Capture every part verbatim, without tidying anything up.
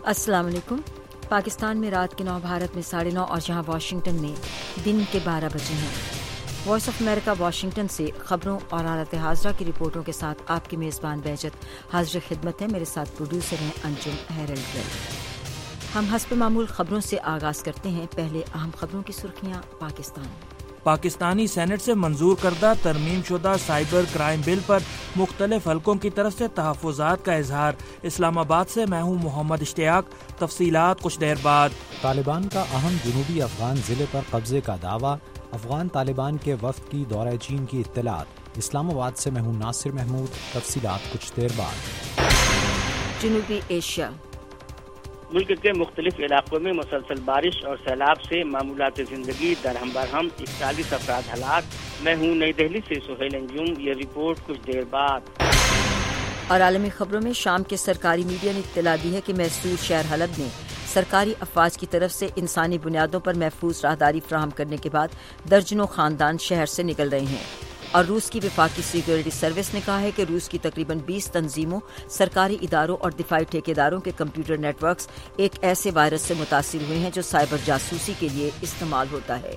अस्सलाम वालेकुम। पाकिस्तान में रात के नौ, भारत में साढ़े नौ और जहां वाशिंगटन में दिन के बारह बजे हैं। वॉइस ऑफ अमेरिका वाशिंगटन से खबरों और हालत हाज़रा की रिपोर्टों के साथ आपकी मेज़बान बेहजत हाजिर खिदमत है। मेरे साथ प्रोड्यूसर हैं अंजुम हैरल्ड। हम हस्ब मामूल खबरों से आगाज़ करते हैं। पहले अहम खबरों की सुर्खियाँ। पाकिस्तान पाकिस्तानी सेनेट से मंजूर करदा तरमीम शुदा साइबर क्राइम बिल पर मुख्तलिफ हलकों की तरफ से तहफ़्फ़ुज़ात का इजहार। इस्लामाबाद से मैं हूँ मोहम्मद इश्तियाक। तफसीलात कुछ देर बाद। तालिबान का अहम जनूबी अफगान ज़िले पर कब्जे का दावा। अफगान तालिबान के वफ़द की दौरे चीन की इत्तलात। इस्लामाबाद से मैं हूँ नासिर महमूद। तफसीलात कुछ देर बाद। जनूबी एशिया मुल्क के मुख्तलिफ इलाकों में मुसलसल बारिश और सैलाब से मामूलात ज़िंदगी दरहम बरहम, इकतालीस अफराद हलाक। मैं हूँ नई दिल्ली से सुहेल अंजुम। ये रिपोर्ट कुछ देर बाद। और आलमी खबरों में शाम के सरकारी मीडिया ने इत्तला दी है कि मैसूर शहर हलब में सरकारी अफवाज की तरफ से इंसानी बुनियादों पर महफूज राहदारी फराहम करने के बाद दर्जनों खानदान शहर से निकल रहे हैं। और रूस की वफाकी सिक्योरिटी सर्विस ने कहा है कि रूस की तकरीबन बीस तंजीमों, सरकारी इदारों और दिफाई ठेकेदारों के कंप्यूटर नेटवर्क्स एक ऐसे वायरस से मुतासिर हुए हैं जो साइबर जासूसी के लिए इस्तेमाल होता है।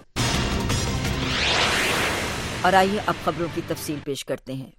और आइए अब खबरों की तफसील पेश करते हैं।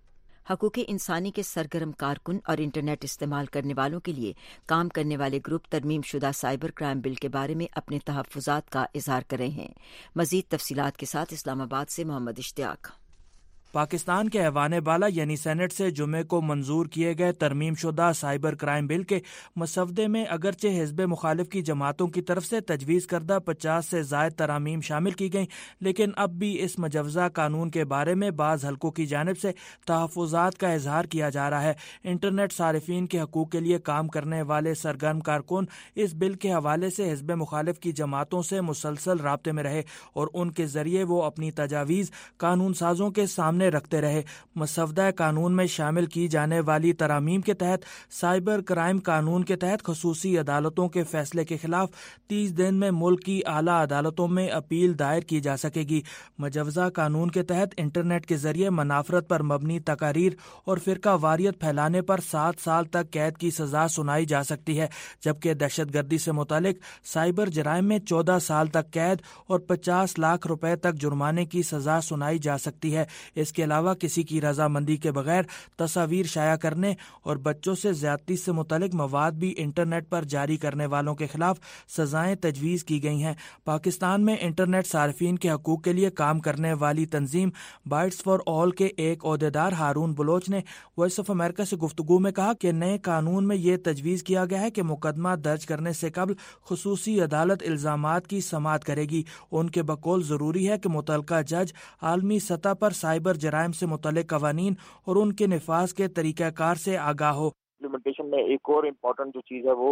हकूक़ इंसानी के सरगर्म कारकुन और इंटरनेट इस्तेमाल करने वालों के लिए काम करने वाले ग्रुप तरमीम शुदा साइबर क्राइम बिल के बारे में अपने तहफ़्फ़ुज़ात का इज़हार कर रहे हैं। मज़ीद तफसीलात के साथ इस्लामाबाद से मोहम्मद इश्तियाक। पाकिस्तान के ऐवान बाला यानी सेनेट से जुमे को मंजूर किए गए तरमीम शुदा साइबर क्राइम बिल के मसवदे में अगरचे हिज़्ब मुखालिफ की जमातों की तरफ से तजवीज़ करदा पचास से ज़ायद तरामीम शामिल की गईं, लेकिन अब भी इस मजवज़ा कानून के बारे में बाज़ हलकों की जानिब से तहफ़्फ़ुज़ात का इजहार किया जा रहा है। इंटरनेट सारिफीन के हकूक़ के लिए काम करने वाले सरगर्म कारकुन इस बिल के हवाले से हिज़्ब मुखालिफ की जमातों से मुसलसल राब्ते में रहे और उनके ज़रिए वो अपनी तजावीज़ कानून साजों के सामने रखते रहे। मसवदा कानून में शामिल की जाने वाली तरामीम के तहत साइबर क्राइम कानून के तहत खसूसी अदालतों के फैसले के खिलाफ तीस दिन में मुल्क की आला अदालतों में अपील दायर की जा सकेगी। मजवजा कानून के तहत इंटरनेट के जरिए मनाफरत पर मबनी तकारीर और फिरका वारियत फैलाने पर सात साल तक कैद की सजा सुनाई जा सकती है, जबकि दहशत गर्दी से मुतालिक साइबर जराइम में चौदह साल तक कैद और पचास लाख रुपए तक जुर्माने की सजा सुनाई जा सकती है। इसके अलावा किसी की रजामंदी के बगैर तस्वीर शाया करने और बच्चों से ज्यादती से मुतालिक मवाद भी इंटरनेट पर जारी करने वालों के खिलाफ सजाएं तजवीज़ की गई हैं। पाकिस्तान में इंटरनेट सार्फिन के हकूक़ के लिए काम करने वाली तंजीम बाइट्स फॉर ऑल के एक ओहदेदार हारून बलोच ने वॉइस ऑफ अमेरिका से गुफ्तगू में कहा कि नए कानून में ये तजवीज़ किया गया है कि मुकदमा दर्ज करने से कबल खुसूसी अदालत इल्ज़ामात की समाअत करेगी। उनके बकौल ज़रूरी है कि मुतल्लिका जज आलमी सतह पर साइबर जराइम से मुतल्लिक कवानीन और उनके निफाज के तरीक़ाकार से आगाह हो। इम्प्लीमेंटेशन में एक और इम्पोर्टेंट जो चीज़ है वो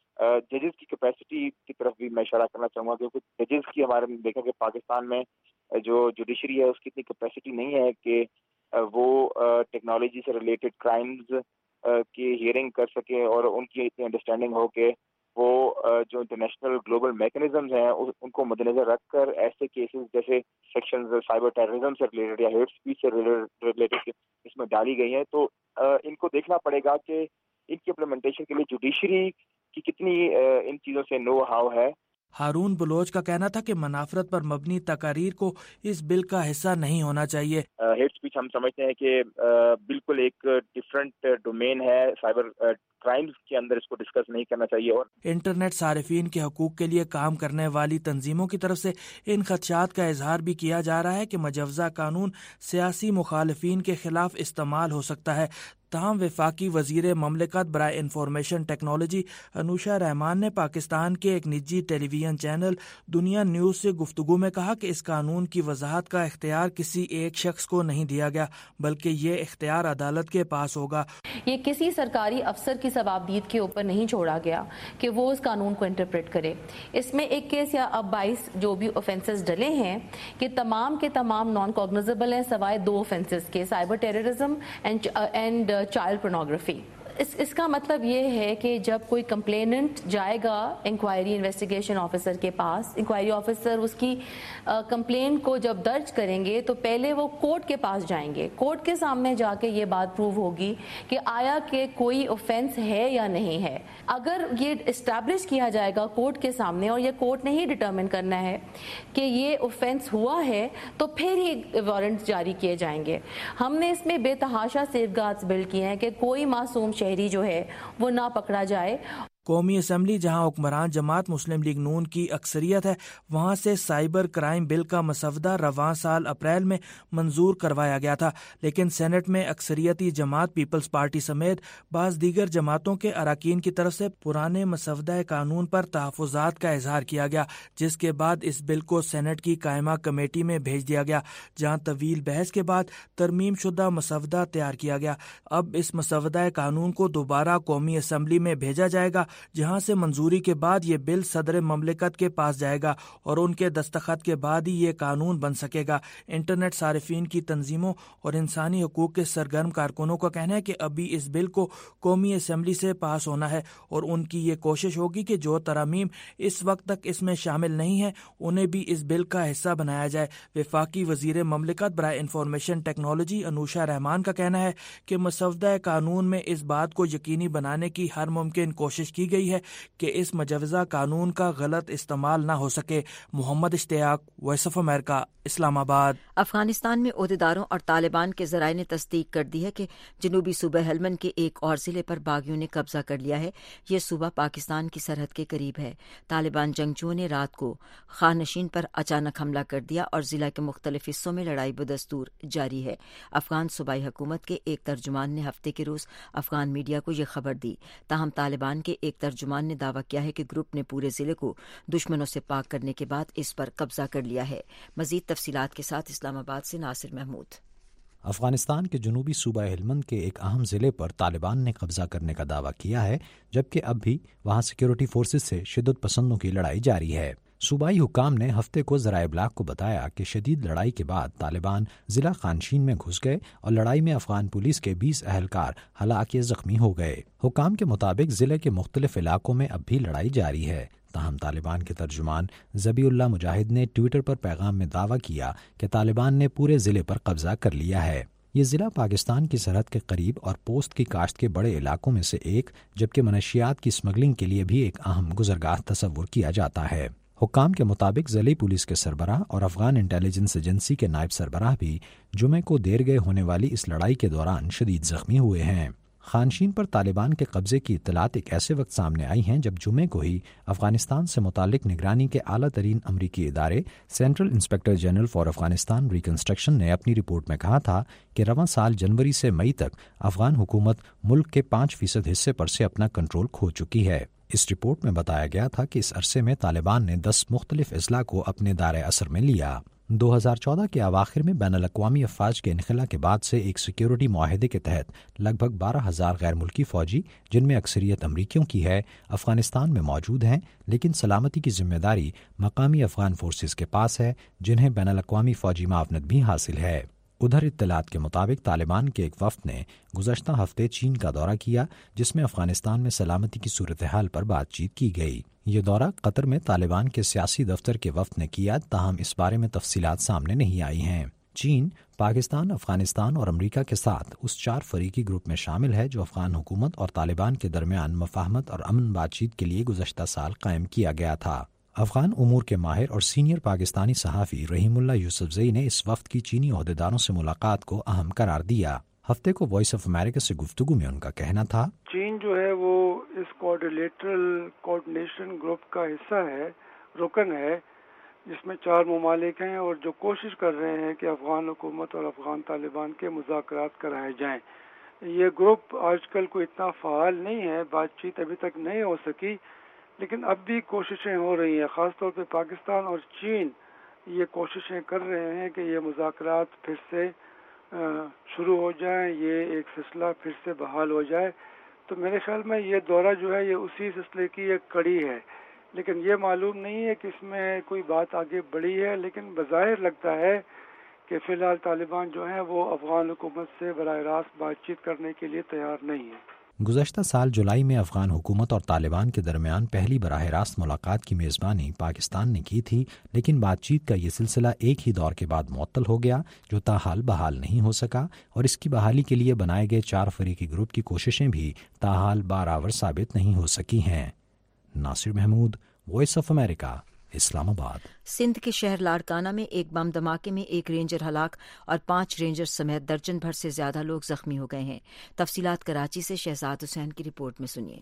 जजेस की कैपेसिटी की तरफ भी मैं इशारा करना चाहूँगा, क्योंकि जजेस की हमारे देखा कि पाकिस्तान में जो जुडिशरी है उसकी इतनी कैपेसिटी नहीं है कि वो टेक्नोलॉजी से रिलेटेड क्राइम्स की हियरिंग कर सके और उनकी इतनी अंडरस्टैंडिंग हो कि वो जो इंटरनेशनल ग्लोबल मैकेनिज्म्स हैं उनको मद्देनजर रखकर ऐसे केसेस जैसे सेक्शंस साइबर टेररिज्म से रिलेटेड या हेट स्पीच से रिलेटेड इसमें डाली गई हैं, तो इनको देखना पड़ेगा कि इनकी इम्प्लीमेंटेशन के लिए जुडिशरी की कितनी इन चीज़ों से नो हाउ है। हारून बलोच का कहना था कि मनाफरत पर मबनी तकारीर को इस बिल का हिस्सा नहीं होना चाहिए। हेट स्पीच हम समझते हैं कि बिल्कुल एक डिफरेंट डोमेन है, साइबर क्राइम्स के अंदर इसको डिस्कस नहीं करना चाहिए। और इंटरनेट सारिफीन के हकूक़ के लिए काम करने वाली तंजीमों की तरफ से इन खदशात का इजहार भी किया जा रहा है कि मजवजा कानून सियासी मुखालिफिन के खिलाफ इस्तेमाल हो सकता है। तमाम वफाकी वजीर ममलिकत बराए इंफॉर्मेशन टेक्नोलॉजी अनुशा रहमान ने पाकिस्तान के एक निजी टेलीविजन चैनल दुनिया न्यूज़ से गुफ्तगू में कहा कि इस कानून की वजाहत का इख्तियार किसी एक शख्स को नहीं दिया गया, बल्कि ये इख्तियार अदालत के पास होगा। ये किसी सरकारी अफसर की सवाबदीद के ऊपर नहीं छोड़ा गया कि वो उस कानून को इंटरप्रेट करे। इसमें एक केस या अब बाईस जो भी ऑफेंसेस डले हैं कि तमाम के तमाम नॉन कॉग्निजेबल हैं, सवाए दो ऑफेंसेस के, cyber terrorism and and child pornography. اس اس کا مطلب یہ ہے کہ جب کوئی کمپلیننٹ جائے گا انکوائری انویسٹیگیشن آفیسر کے پاس، انکوائری آفیسر اس کی کمپلینٹ کو جب درج کریں گے تو پہلے وہ کورٹ کے پاس جائیں گے. کورٹ کے سامنے جا کے یہ بات پروو ہوگی کہ آیا کہ کوئی اوفینس ہے یا نہیں ہے. اگر یہ اسٹیبلش کیا جائے گا کورٹ کے سامنے اور یہ کورٹ نے ہی ڈٹرمن کرنا ہے کہ یہ اوفینس ہوا ہے تو پھر ہی وارنٹ جاری کیے جائیں گے. ہم نے اس میں بے تحاشا سیف گارڈز بلڈ کیے ہیں کہ کوئی معصوم شہری جو ہے وہ نہ پکڑا جائے. قومی اسمبلی جہاں حکمران جماعت مسلم لیگ نون کی اکثریت ہے، وہاں سے سائبر کرائم بل کا مسودہ رواں سال اپریل میں منظور کروایا گیا تھا، لیکن سینٹ میں اکثریتی جماعت پیپلز پارٹی سمیت بعض دیگر جماعتوں کے اراکین کی طرف سے پرانے مسودہ قانون پر تحفظات کا اظہار کیا گیا، جس کے بعد اس بل کو سینٹ کی قائمہ کمیٹی میں بھیج دیا گیا، جہاں طویل بحث کے بعد ترمیم شدہ مسودہ تیار کیا گیا. اب اس مسودہ قانون کو دوبارہ قومی اسمبلی میں بھیجا جائے گا، جہاں سے منظوری کے بعد یہ بل صدر مملکت کے پاس جائے گا اور ان کے دستخط کے بعد ہی یہ قانون بن سکے گا. انٹرنیٹ صارفین کی تنظیموں اور انسانی حقوق کے سرگرم کارکنوں کا کہنا ہے کہ ابھی اس بل کو قومی اسمبلی سے پاس ہونا ہے اور ان کی یہ کوشش ہوگی کہ جو ترامیم اس وقت تک اس میں شامل نہیں ہیں انہیں بھی اس بل کا حصہ بنایا جائے. وفاقی وزیر مملکت برائے انفارمیشن ٹیکنالوجی انوشا رحمان کا کہنا ہے کہ مسودہ قانون میں اس بات کو یقینی بنانے کی ہر ممکن کوشش کی گئی ہے کہ اس مجوزہ قانون کا غلط استعمال نہ ہو سکے. محمد اشتیاق، وائس آف امریکہ، اسلام آباد. افغانستان میں عہدیداروں اور طالبان کے ذرائع نے تصدیق کر دی ہے کہ جنوبی صوبہ ہلمند کے ایک اور ضلع پر باغیوں نے قبضہ کر لیا ہے. یہ صوبہ پاکستان کی سرحد کے قریب ہے. طالبان جنگجوؤں نے رات کو خانشین پر اچانک حملہ کر دیا اور ضلع کے مختلف حصوں میں لڑائی بدستور جاری ہے. افغان صوبائی حکومت کے ایک ترجمان نے ہفتے کے روز افغان میڈیا کو یہ خبر دی. تاہم طالبان کے ایک ترجمان نے دعویٰ کیا ہے کہ گروپ نے پورے ضلع کو دشمنوں سے پاک کرنے کے بعد اس پر قبضہ کر لیا ہے. مزید تفصیلات کے ساتھ اسلام آباد سے ناصر محمود. افغانستان کے جنوبی صوبہ ہلمند کے ایک اہم ضلع پر طالبان نے قبضہ کرنے کا دعویٰ کیا ہے، جبکہ اب بھی وہاں سیکیورٹی فورسز سے شدت پسندوں کی لڑائی جاری ہے. صوبائی حکام نے ہفتے کو ذرائع ابلاغ کو بتایا کہ شدید لڑائی کے بعد طالبان ضلع خانشین میں گھس گئے اور لڑائی میں افغان پولیس کے بیس اہلکار ہلاک یا زخمی ہو گئے. حکام کے مطابق ضلع کے مختلف علاقوں میں اب بھی لڑائی جاری ہے. تاہم طالبان کے ترجمان ذبیح اللہ مجاہد نے ٹویٹر پر پیغام میں دعویٰ کیا کہ طالبان نے پورے ضلع پر قبضہ کر لیا ہے. یہ ضلع پاکستان کی سرحد کے قریب اور پوست کی کاشت کے بڑے علاقوں میں سے ایک، جبکہ منشیات کی اسمگلنگ کے لیے بھی ایک اہم گزرگاہ تصور کیا جاتا ہے. حکام کے مطابق ضلعی پولیس کے سربراہ اور افغان انٹیلیجنس ایجنسی کے نائب سربراہ بھی جمعے کو دیر گئے ہونے والی اس لڑائی کے دوران شدید زخمی ہوئے ہیں. خانشین پر طالبان کے قبضے کی اطلاعات ایک ایسے وقت سامنے آئی ہیں جب جمعے کو ہی افغانستان سے متعلق نگرانی کے اعلیٰ ترین امریکی ادارے Central Inspector General for Afghanistan reconstruction نے اپنی رپورٹ میں کہا تھا کہ رواں سال جنوری سے مئی تک افغان حکومت ملک کے پانچ فیصد حصے پر سے اپنا کنٹرول کھو چکی ہے. اس رپورٹ میں بتایا گیا تھا کہ اس عرصے میں طالبان نے دس مختلف اضلاع کو اپنے دائرۂ اثر میں لیا. دو ہزار چودہ کے اواخر میں بین الاقوامی افواج کے انخلا کے بعد سے ایک سیکیورٹی معاہدے کے تحت لگ بھگ بارہ ہزار غیر ملکی فوجی، جن میں اکثریت امریکیوں کی ہے، افغانستان میں موجود ہیں، لیکن سلامتی کی ذمہ داری مقامی افغان فورسز کے پاس ہے، جنہیں بین الاقوامی فوجی معاونت بھی حاصل ہے. ادھر اطلاعات کے مطابق طالبان کے ایک وفد نے گزشتہ ہفتے چین کا دورہ کیا، جس میں افغانستان میں سلامتی کی صورتحال پر بات چیت کی گئی. یہ دورہ قطر میں طالبان کے سیاسی دفتر کے وفد نے کیا، تاہم اس بارے میں تفصیلات سامنے نہیں آئی ہیں. چین، پاکستان، افغانستان اور امریکہ کے ساتھ اس چار فریقی گروپ میں شامل ہے جو افغان حکومت اور طالبان کے درمیان مفاہمت اور امن بات چیت کے لیے گزشتہ سال قائم کیا گیا تھا. افغان امور کے ماہر اور سینئر پاکستانی صحافی رحیم اللہ یوسفزئی نے اس وفد کی چینی عہدیداروں سے ملاقات کو اہم قرار دیا. ہفتے کو وائس آف امریکہ سے گفتگو میں ان کا کہنا تھا، چین جو ہے وہ اس کوآرڈینیٹرل کوآرڈینیشن گروپ کا حصہ ہے، رکن ہے، جس میں چار ممالک ہیں اور جو کوشش کر رہے ہیں کہ افغان حکومت اور افغان طالبان کے مذاکرات کرائے جائیں. یہ گروپ آج کل کوئی اتنا فعال نہیں ہے، بات چیت ابھی تک نہیں ہو سکی، لیکن اب بھی کوششیں ہو رہی ہیں. خاص طور پہ پاکستان اور چین یہ کوششیں کر رہے ہیں کہ یہ مذاکرات پھر سے شروع ہو جائیں، یہ ایک سلسلہ پھر سے بحال ہو جائے. تو میرے خیال میں یہ دورہ جو ہے یہ اسی سلسلے کی ایک کڑی ہے، لیکن یہ معلوم نہیں ہے کہ اس میں کوئی بات آگے بڑھی ہے. لیکن بظاہر لگتا ہے کہ فی الحال طالبان جو ہیں وہ افغان حکومت سے براہ راست بات چیت کرنے کے لیے تیار نہیں ہے. گزشتہ سال جولائی میں افغان حکومت اور طالبان کے درمیان پہلی براہ راست ملاقات کی میزبانی پاکستان نے کی تھی، لیکن بات چیت کا یہ سلسلہ ایک ہی دور کے بعد معطل ہو گیا جو تاحال بحال نہیں ہو سکا، اور اس کی بحالی کے لیے بنائے گئے چار فریقی گروپ کی کوششیں بھی تاحال بارآور ثابت نہیں ہو سکی ہیں۔ Nasir Mahmood, Voice of America, Islamabad. Sindh کے شہر لاڑکانہ میں ایک بم دھماکے میں ایک رینجر ہلاک اور پانچ رینجر سمیت درجن بھر سے زیادہ لوگ زخمی ہو گئے ہیں۔ تفصیلات کراچی سے شہزاد حسین کی رپورٹ میں سنیے۔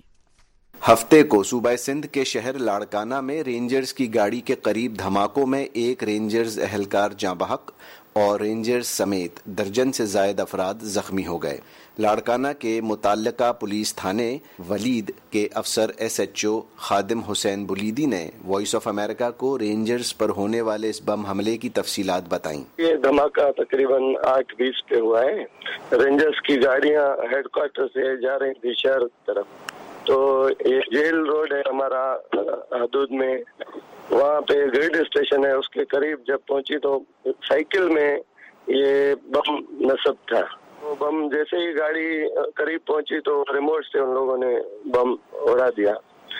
ہفتے کو صوبہ سندھ کے شہر لاڑکانہ میں رینجرز کی گاڑی کے قریب دھماکوں میں ایک رینجرز اہلکار جاں بحق اور رینجرز سمیت درجن سے زائد افراد زخمی ہو گئے۔ لاڑکانہ کے متعلقہ پولیس تھانے ولید کے افسر S H O Khadim Hussain Buledi نے وائس آف امریکہ کو رینجرز پر ہونے والے اس بم حملے کی تفصیلات بتائیں۔ یہ دھماکہ تقریباً آٹھ بیس پہ ہوا ہے۔ رینجرز کی گاڑیاں ہیڈ کوارٹر سے جا رہی تھی شہر طرف، تو یہ جیل روڈ ہے ہمارا حدود میں، وہاں پہ گریڈ اسٹیشن ہے، اس کے قریب جب پہنچی تو سائیکل میں یہ بم نصب تھا۔ وہ بم جیسے ہی گاڑی قریب پہنچی تو ریموٹ سے ان لوگوں نے بم اڑا دیا۔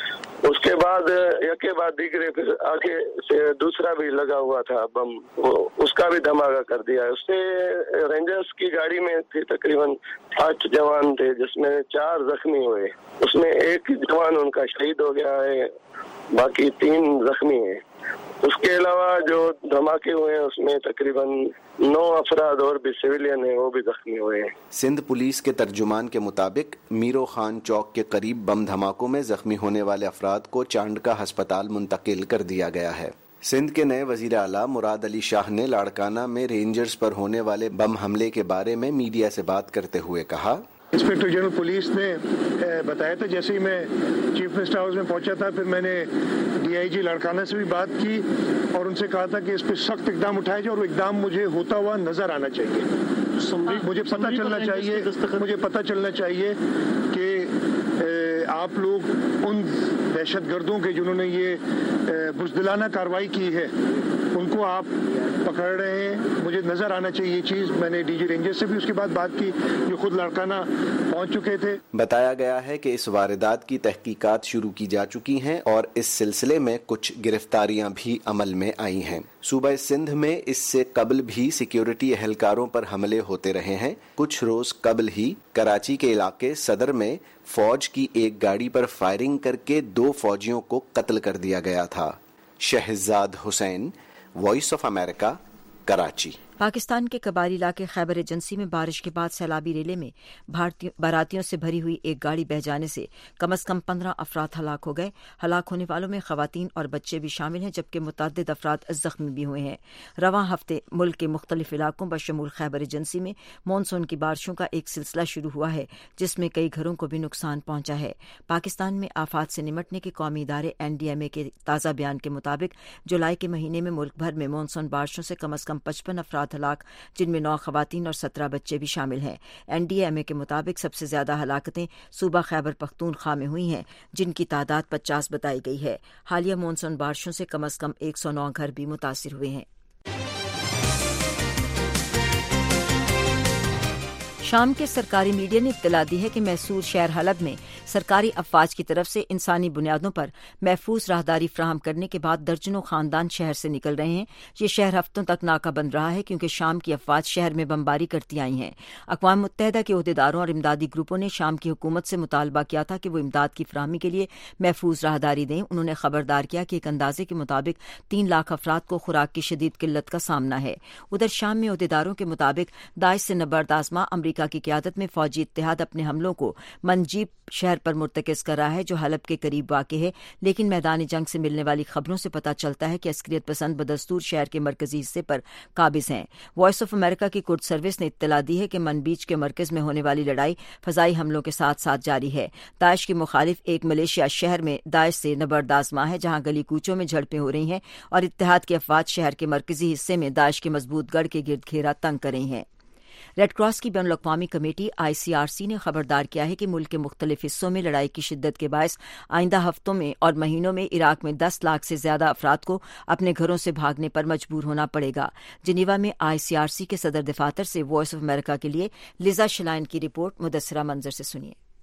اس کے بعد یکے بعد دیگرے پھر آگے سے دوسرا بھی لگا ہوا تھا بم، اس کا بھی دھماکہ کر دیا۔ اس سے رینجرز کی گاڑی میں تھی تقریباً آٹھ جوان تھے، جس میں چار زخمی ہوئے، اس میں ایک جوان ان کا شہید ہو گیا ہے، باقی تین زخمی ہیں۔ اس کے علاوہ جو دھماکے ہوئے ہیں اس میں تقریباً نو افراد اور بھی سویلین ہیں، وہ بھی زخمی ہوئے ہیں۔ سندھ پولیس کے ترجمان کے مطابق میرو خان چوک کے قریب بم دھماکوں میں زخمی ہونے والے افراد کو چانڈکا ہسپتال منتقل کر دیا گیا ہے۔ سندھ کے نئے وزیر اعلیٰ مراد علی شاہ نے لاڑکانہ میں رینجرز پر ہونے والے بم حملے کے بارے میں میڈیا سے بات کرتے ہوئے کہا، انسپکٹر جنرل پولیس نے بتایا تھا، جیسے ہی میں چیف منسٹر ہاؤس میں پہنچا تھا پھر میں نے ڈی آئی جی لاڑکانہ سے بھی بات کی اور ان سے کہا تھا کہ اس پہ سخت اقدام اٹھائے جائے اور وہ اقدام مجھے ہوتا ہوا نظر آنا چاہیے۔ مجھے پتہ چلنا چاہیے مجھے پتہ چلنا چاہیے کہ آپ لوگ ان دہشت گردوں کے جنہوں نے یہ بزدلانہ کارروائی کی ہے ان کو آپ پکڑ رہے ہیں، مجھے نظر آنا چاہیے یہ چیز۔ میں نے ڈی جی رینجر سے بھی اس کے بعد بات کی جو خود لاڑکانہ پہنچ چکے تھے۔ بتایا گیا ہے کہ اس واردات کی تحقیقات شروع کی جا چکی ہیں اور اس سلسلے میں کچھ گرفتاریاں بھی عمل میں آئی ہیں۔ صوبہ سندھ میں اس سے قبل بھی سیکیورٹی اہلکاروں پر حملے ہوتے رہے ہیں۔ کچھ روز قبل ہی کراچی کے علاقے صدر میں فوج کی ایک گاڑی پر فائرنگ کر کے دو فوجیوں کو قتل کر دیا گیا تھا۔ Shahzad Hussain, Voice of America, Karachi. Pakistan کے قبائلی علاقے خیبر ایجنسی میں بارش کے بعد سیلابی ریلے میں باراتیوں سے بھری ہوئی ایک گاڑی بہہ جانے سے کم از کم پندرہ افراد ہلاک ہو گئے۔ ہلاک ہونے والوں میں خواتین اور بچے بھی شامل ہیں، جبکہ متعدد افراد زخمی بھی ہوئے ہیں۔ رواں ہفتے ملک کے مختلف علاقوں بشمول خیبر ایجنسی میں مانسون کی بارشوں کا ایک سلسلہ شروع ہوا ہے، جس میں کئی گھروں کو بھی نقصان پہنچا ہے۔ پاکستان میں آفات سے نمٹنے کے قومی ادارے این ڈی ایم اے کے تازہ بیان کے مطابق جولائی کے مہینے میں ملک بھر میں مانسون بارشوں سے کم از کم پچپن افراد ہلاک، جن میں نو خواتین اور سترہ بچے بھی شامل ہیں۔ این ڈی ایم اے کے مطابق سب سے زیادہ ہلاکتیں صوبہ خیبر پختونخوا میں ہوئی ہیں، جن کی تعداد پچاس بتائی گئی ہے۔ حالیہ مانسون بارشوں سے کم از کم ایک سو نو گھر بھی متاثر ہوئے ہیں۔ شام کے سرکاری میڈیا نے اطلاع دی ہے کہ محصور شہر حلب میں سرکاری افواج کی طرف سے انسانی بنیادوں پر محفوظ راہداری فراہم کرنے کے بعد درجنوں خاندان شہر سے نکل رہے ہیں۔ یہ شہر ہفتوں تک ناکہ بند رہا ہے کیونکہ شام کی افواج شہر میں بمباری کرتی آئی ہیں۔ اقوام متحدہ کے عہدیداروں اور امدادی گروپوں نے شام کی حکومت سے مطالبہ کیا تھا کہ وہ امداد کی فراہمی کے لیے محفوظ راہداری دیں۔ انہوں نے خبردار کیا کہ ایک اندازے کے مطابق تین لاکھ افراد کو خوراک کی شدید قلت کا سامنا ہے۔ ادھر شام میں عہدیداروں کے مطابق داعش سے نبرد آزما امریکہ کی قیادت میں فوجی اتحاد اپنے حملوں کو منجیب شہر پر مرتکز کر رہا ہے، جو حلب کے قریب واقع ہے، لیکن میدان جنگ سے ملنے والی خبروں سے پتہ چلتا ہے کہ عسکریت پسند بدستور شہر کے مرکزی حصے پر قابض ہیں۔ وائس آف امریکہ کی کرد سروس نے اطلاع دی ہے کہ من بیچ کے مرکز میں ہونے والی لڑائی فضائی حملوں کے ساتھ ساتھ جاری ہے۔ داعش کے مخالف ایک ملیشیا شہر میں داعش سے نبرد آزما ہے، جہاں گلی کوچوں میں جھڑپیں ہو رہی ہیں اور اتحاد کے افواج شہر کے مرکزی حصے میں داعش کے مضبوط گڑھ کے گرد گھیرا تنگ کر رہی ہیں۔ ریڈ کراس کی بین الاقوامی کمیٹی آئی سی آر سی نے خبردار کیا ہے کہ ملک کے مختلف حصوں میں لڑائی کی شدت کے باعث آئندہ ہفتوں میں اور مہینوں میں عراق میں دس لاکھ سے زیادہ افراد کو اپنے گھروں سے بھاگنے پر مجبور ہونا پڑے گا۔ جنیوا میں آئی سی آر سی کے صدر دفاتر سے وائس آف امریکہ کے لیے لیزا شلائن کی رپورٹ، مدثرہ منظر سے سنیے۔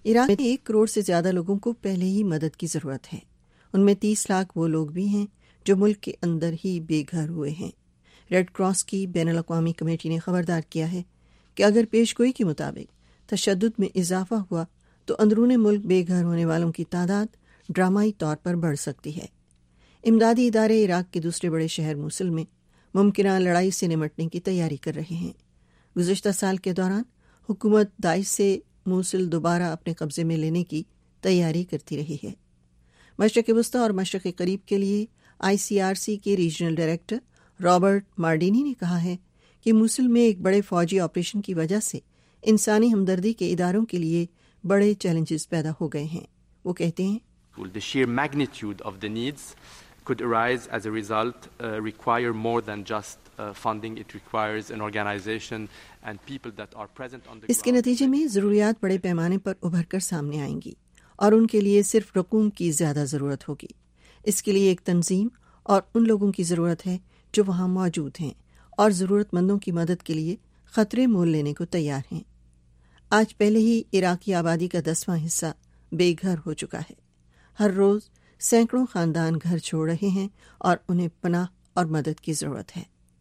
عراق میں ایک کروڑ سے زیادہ لوگوں کو پہلے ہی مدد کی ضرورت ہے. ان میں تیس لاکھ وہ لوگ بھی ہیں جو ملک کے اندر ہی بے گھر ہوئے ہیں. ریڈ کراس کی بین الاقوامی کمیٹی نے خبردار کیا ہے کہ اگر پیش گوئی کے مطابق تشدد میں اضافہ ہوا تو اندرون ملک بے گھر ہونے والوں کی تعداد ڈرامائی طور پر بڑھ سکتی ہے. امدادی ادارے عراق کے دوسرے بڑے شہر موصل میں ممکنہ لڑائی سے نمٹنے کی تیاری کر رہے ہیں. گزشتہ سال کے دوران حکومت داعش سے موصل دوبارہ اپنے قبضے میں لینے کی تیاری کرتی رہی ہے. مشرق وسطی اور مشرق قریب کے لیے آئی سی آر سی کے ریجنل ڈائریکٹر رابرٹ مارڈینی نے کہا ہے کہ موصل میں ایک بڑے فوجی آپریشن کی وجہ سے انسانی ہمدردی کے اداروں کے لیے بڑے چیلنجز پیدا ہو گئے ہیں. وہ کہتے ہیں The sheer magnitude of the needs could arise as a result uh, require more than just uh, funding. It requires an organization and people that are present on the ground. اس کے نتیجے میں ضروریات بڑے پیمانے پر ابھر کر سامنے آئیں گی اور ان کے لیے صرف رقوم کی زیادہ ضرورت ہوگی. اس کے لیے ایک تنظیم اور ان لوگوں کی ضرورت ہے جو وہاں موجود ہیں اور ضرورت مندوں کی مدد کے لیے خطرے مول لینے کو تیار ہیں. آج پہلے ہی عراقی آبادی کا دسواں حصہ بے گھر ہو چکا ہے. ہر روز سینکڑوں خاندان گھر چھوڑ رہے ہیں اور انہیں پناہ اور مدد کی ضرورت ہے.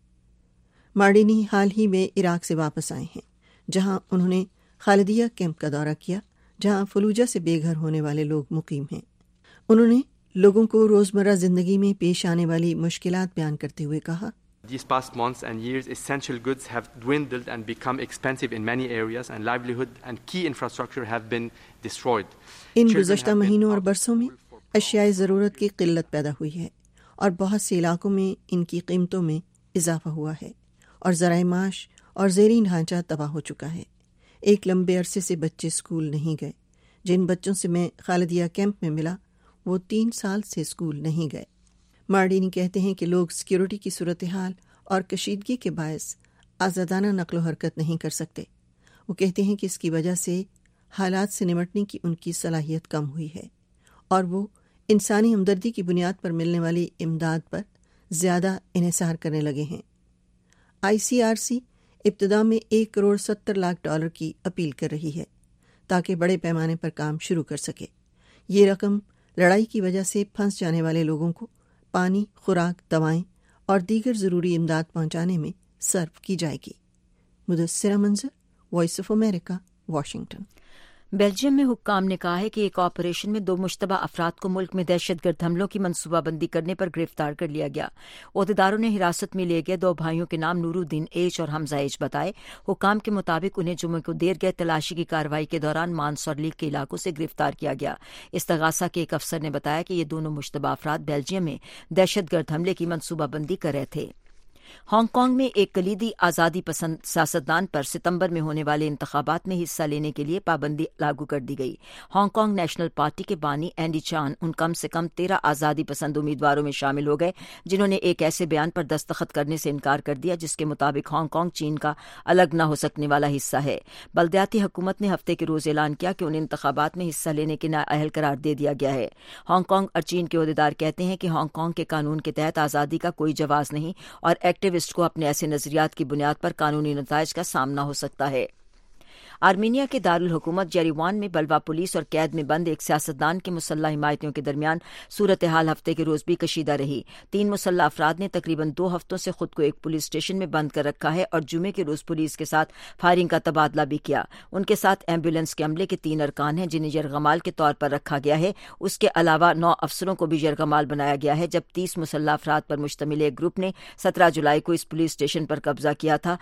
مارڈینی حال ہی میں عراق سے واپس آئے ہیں جہاں انہوں نے خالدیہ کیمپ کا دورہ کیا جہاں فلوجہ سے بے گھر ہونے والے لوگ مقیم ہیں. انہوں نے لوگوں کو روزمرہ زندگی میں پیش آنے والی مشکلات بیان کرتے ہوئے کہا These past months and years, essential goods have dwindled and become expensive in many areas, and livelihood and key infrastructure have been destroyed. ان گزشتہ مہینوں اور برسوں میں اشیاء ضرورت کی قلت پیدا ہوئی ہے اور بہت سے علاقوں میں ان کی قیمتوں میں اضافہ ہوا ہے اور ذرائع معاش اور زیریں ڈھانچہ تباہ ہو چکا ہے. ایک لمبے عرصے سے بچے اسکول نہیں گئے. جن بچوں سے میں خالدیہ کیمپ میں ملا وہ تین سال سے اسکول نہیں گئے. مارڈینی کہتے ہیں کہ لوگ سیکیورٹی کی صورتحال اور کشیدگی کے باعث آزادانہ نقل و حرکت نہیں کر سکتے. وہ کہتے ہیں کہ اس کی وجہ سے حالات سے نمٹنے کی ان کی صلاحیت کم ہوئی ہے اور وہ انسانی ہمدردی کی بنیاد پر ملنے والی امداد پر زیادہ انحصار کرنے لگے ہیں. آئی سی آر سی ابتدا میں ایک کروڑ ستر لاکھ ڈالر کی اپیل کر رہی ہے تاکہ بڑے پیمانے پر کام شروع کر سکے. یہ رقم لڑائی کی وجہ سے پھنس جانے والے لوگوں کو پانی، خوراک، دوائیں اور دیگر ضروری امداد پہنچانے میں صرف کی جائے گی. Mudassira Manzar, Voice of America, Washington. Belgium میں حکام نے کہا ہے کہ ایک آپریشن میں دو مشتبہ افراد کو ملک میں دہشت گرد حملوں کی منصوبہ بندی کرنے پر گرفتار کر لیا گیا. عہدیداروں نے حراست میں لیے گئے دو بھائیوں کے نام نور الدین ایچ اور حمزہ ایچ بتائے. حکام کے مطابق انہیں جمعے کو دیر گئے تلاشی کی کارروائی کے دوران مانسور لیگ کے علاقوں سے گرفتار کیا گیا. استغاثہ کے ایک افسر نے بتایا کہ یہ دونوں مشتبہ افراد بیلجیم میں دہشت گرد حملے کی منصوبہ بندی کر رہے تھے. ہانگ کانگ میں ایک کلیدی آزادی پسند سیاستدان پر ستمبر میں ہونے والے انتخابات میں حصہ لینے کے لیے پابندی لاگو کر دی گئی. ہانگ کانگ نیشنل پارٹی کے بانی اینڈی چان ان کم سے کم تیرہ آزادی پسند امیدواروں میں شامل ہو گئے جنہوں نے ایک ایسے بیان پر دستخط کرنے سے انکار کر دیا جس کے مطابق ہانگ کانگ چین کا الگ نہ ہو سکنے والا حصہ ہے. بلدیاتی حکومت نے ہفتے کے روز اعلان کیا کہ ان انتخابات میں حصہ لینے کے نااہل قرار دے دیا گیا ہے. ہانگ کانگ اور چین کے عہدیدار کہتے ہیں کہ ہانگ کانگ کے قانون کے تحت آزادی کا کوئی جواز نہیں اور ایکٹیوسٹ کو اپنے ایسے نظریات کی بنیاد پر قانونی نتائج کا سامنا ہو سکتا ہے. آرمینیا کے دارالحکومت یریوان میں بلوا پولیس اور قید میں بند ایک سیاستدان کے مسلح حمایتیوں کے درمیان صورتحال ہفتے کے روز بھی کشیدہ رہی. تین مسلح افراد نے تقریباً دو ہفتوں سے خود کو ایک پولیس اسٹیشن میں بند کر رکھا ہے اور جمعے کے روز پولیس کے ساتھ فائرنگ کا تبادلہ بھی کیا. ان کے ساتھ ایمبولینس کے عملے کے تین ارکان ہیں جنہیں یرغمال کے طور پر رکھا گیا ہے. اس کے علاوہ نو افسروں کو بھی یرغمال بنایا گیا ہے. جب تیس مسلح افراد پر مشتمل ایک گروپ نے سترہ جولائی کو اس پولیس اسٹیشن پر قبضہ کیا تھا.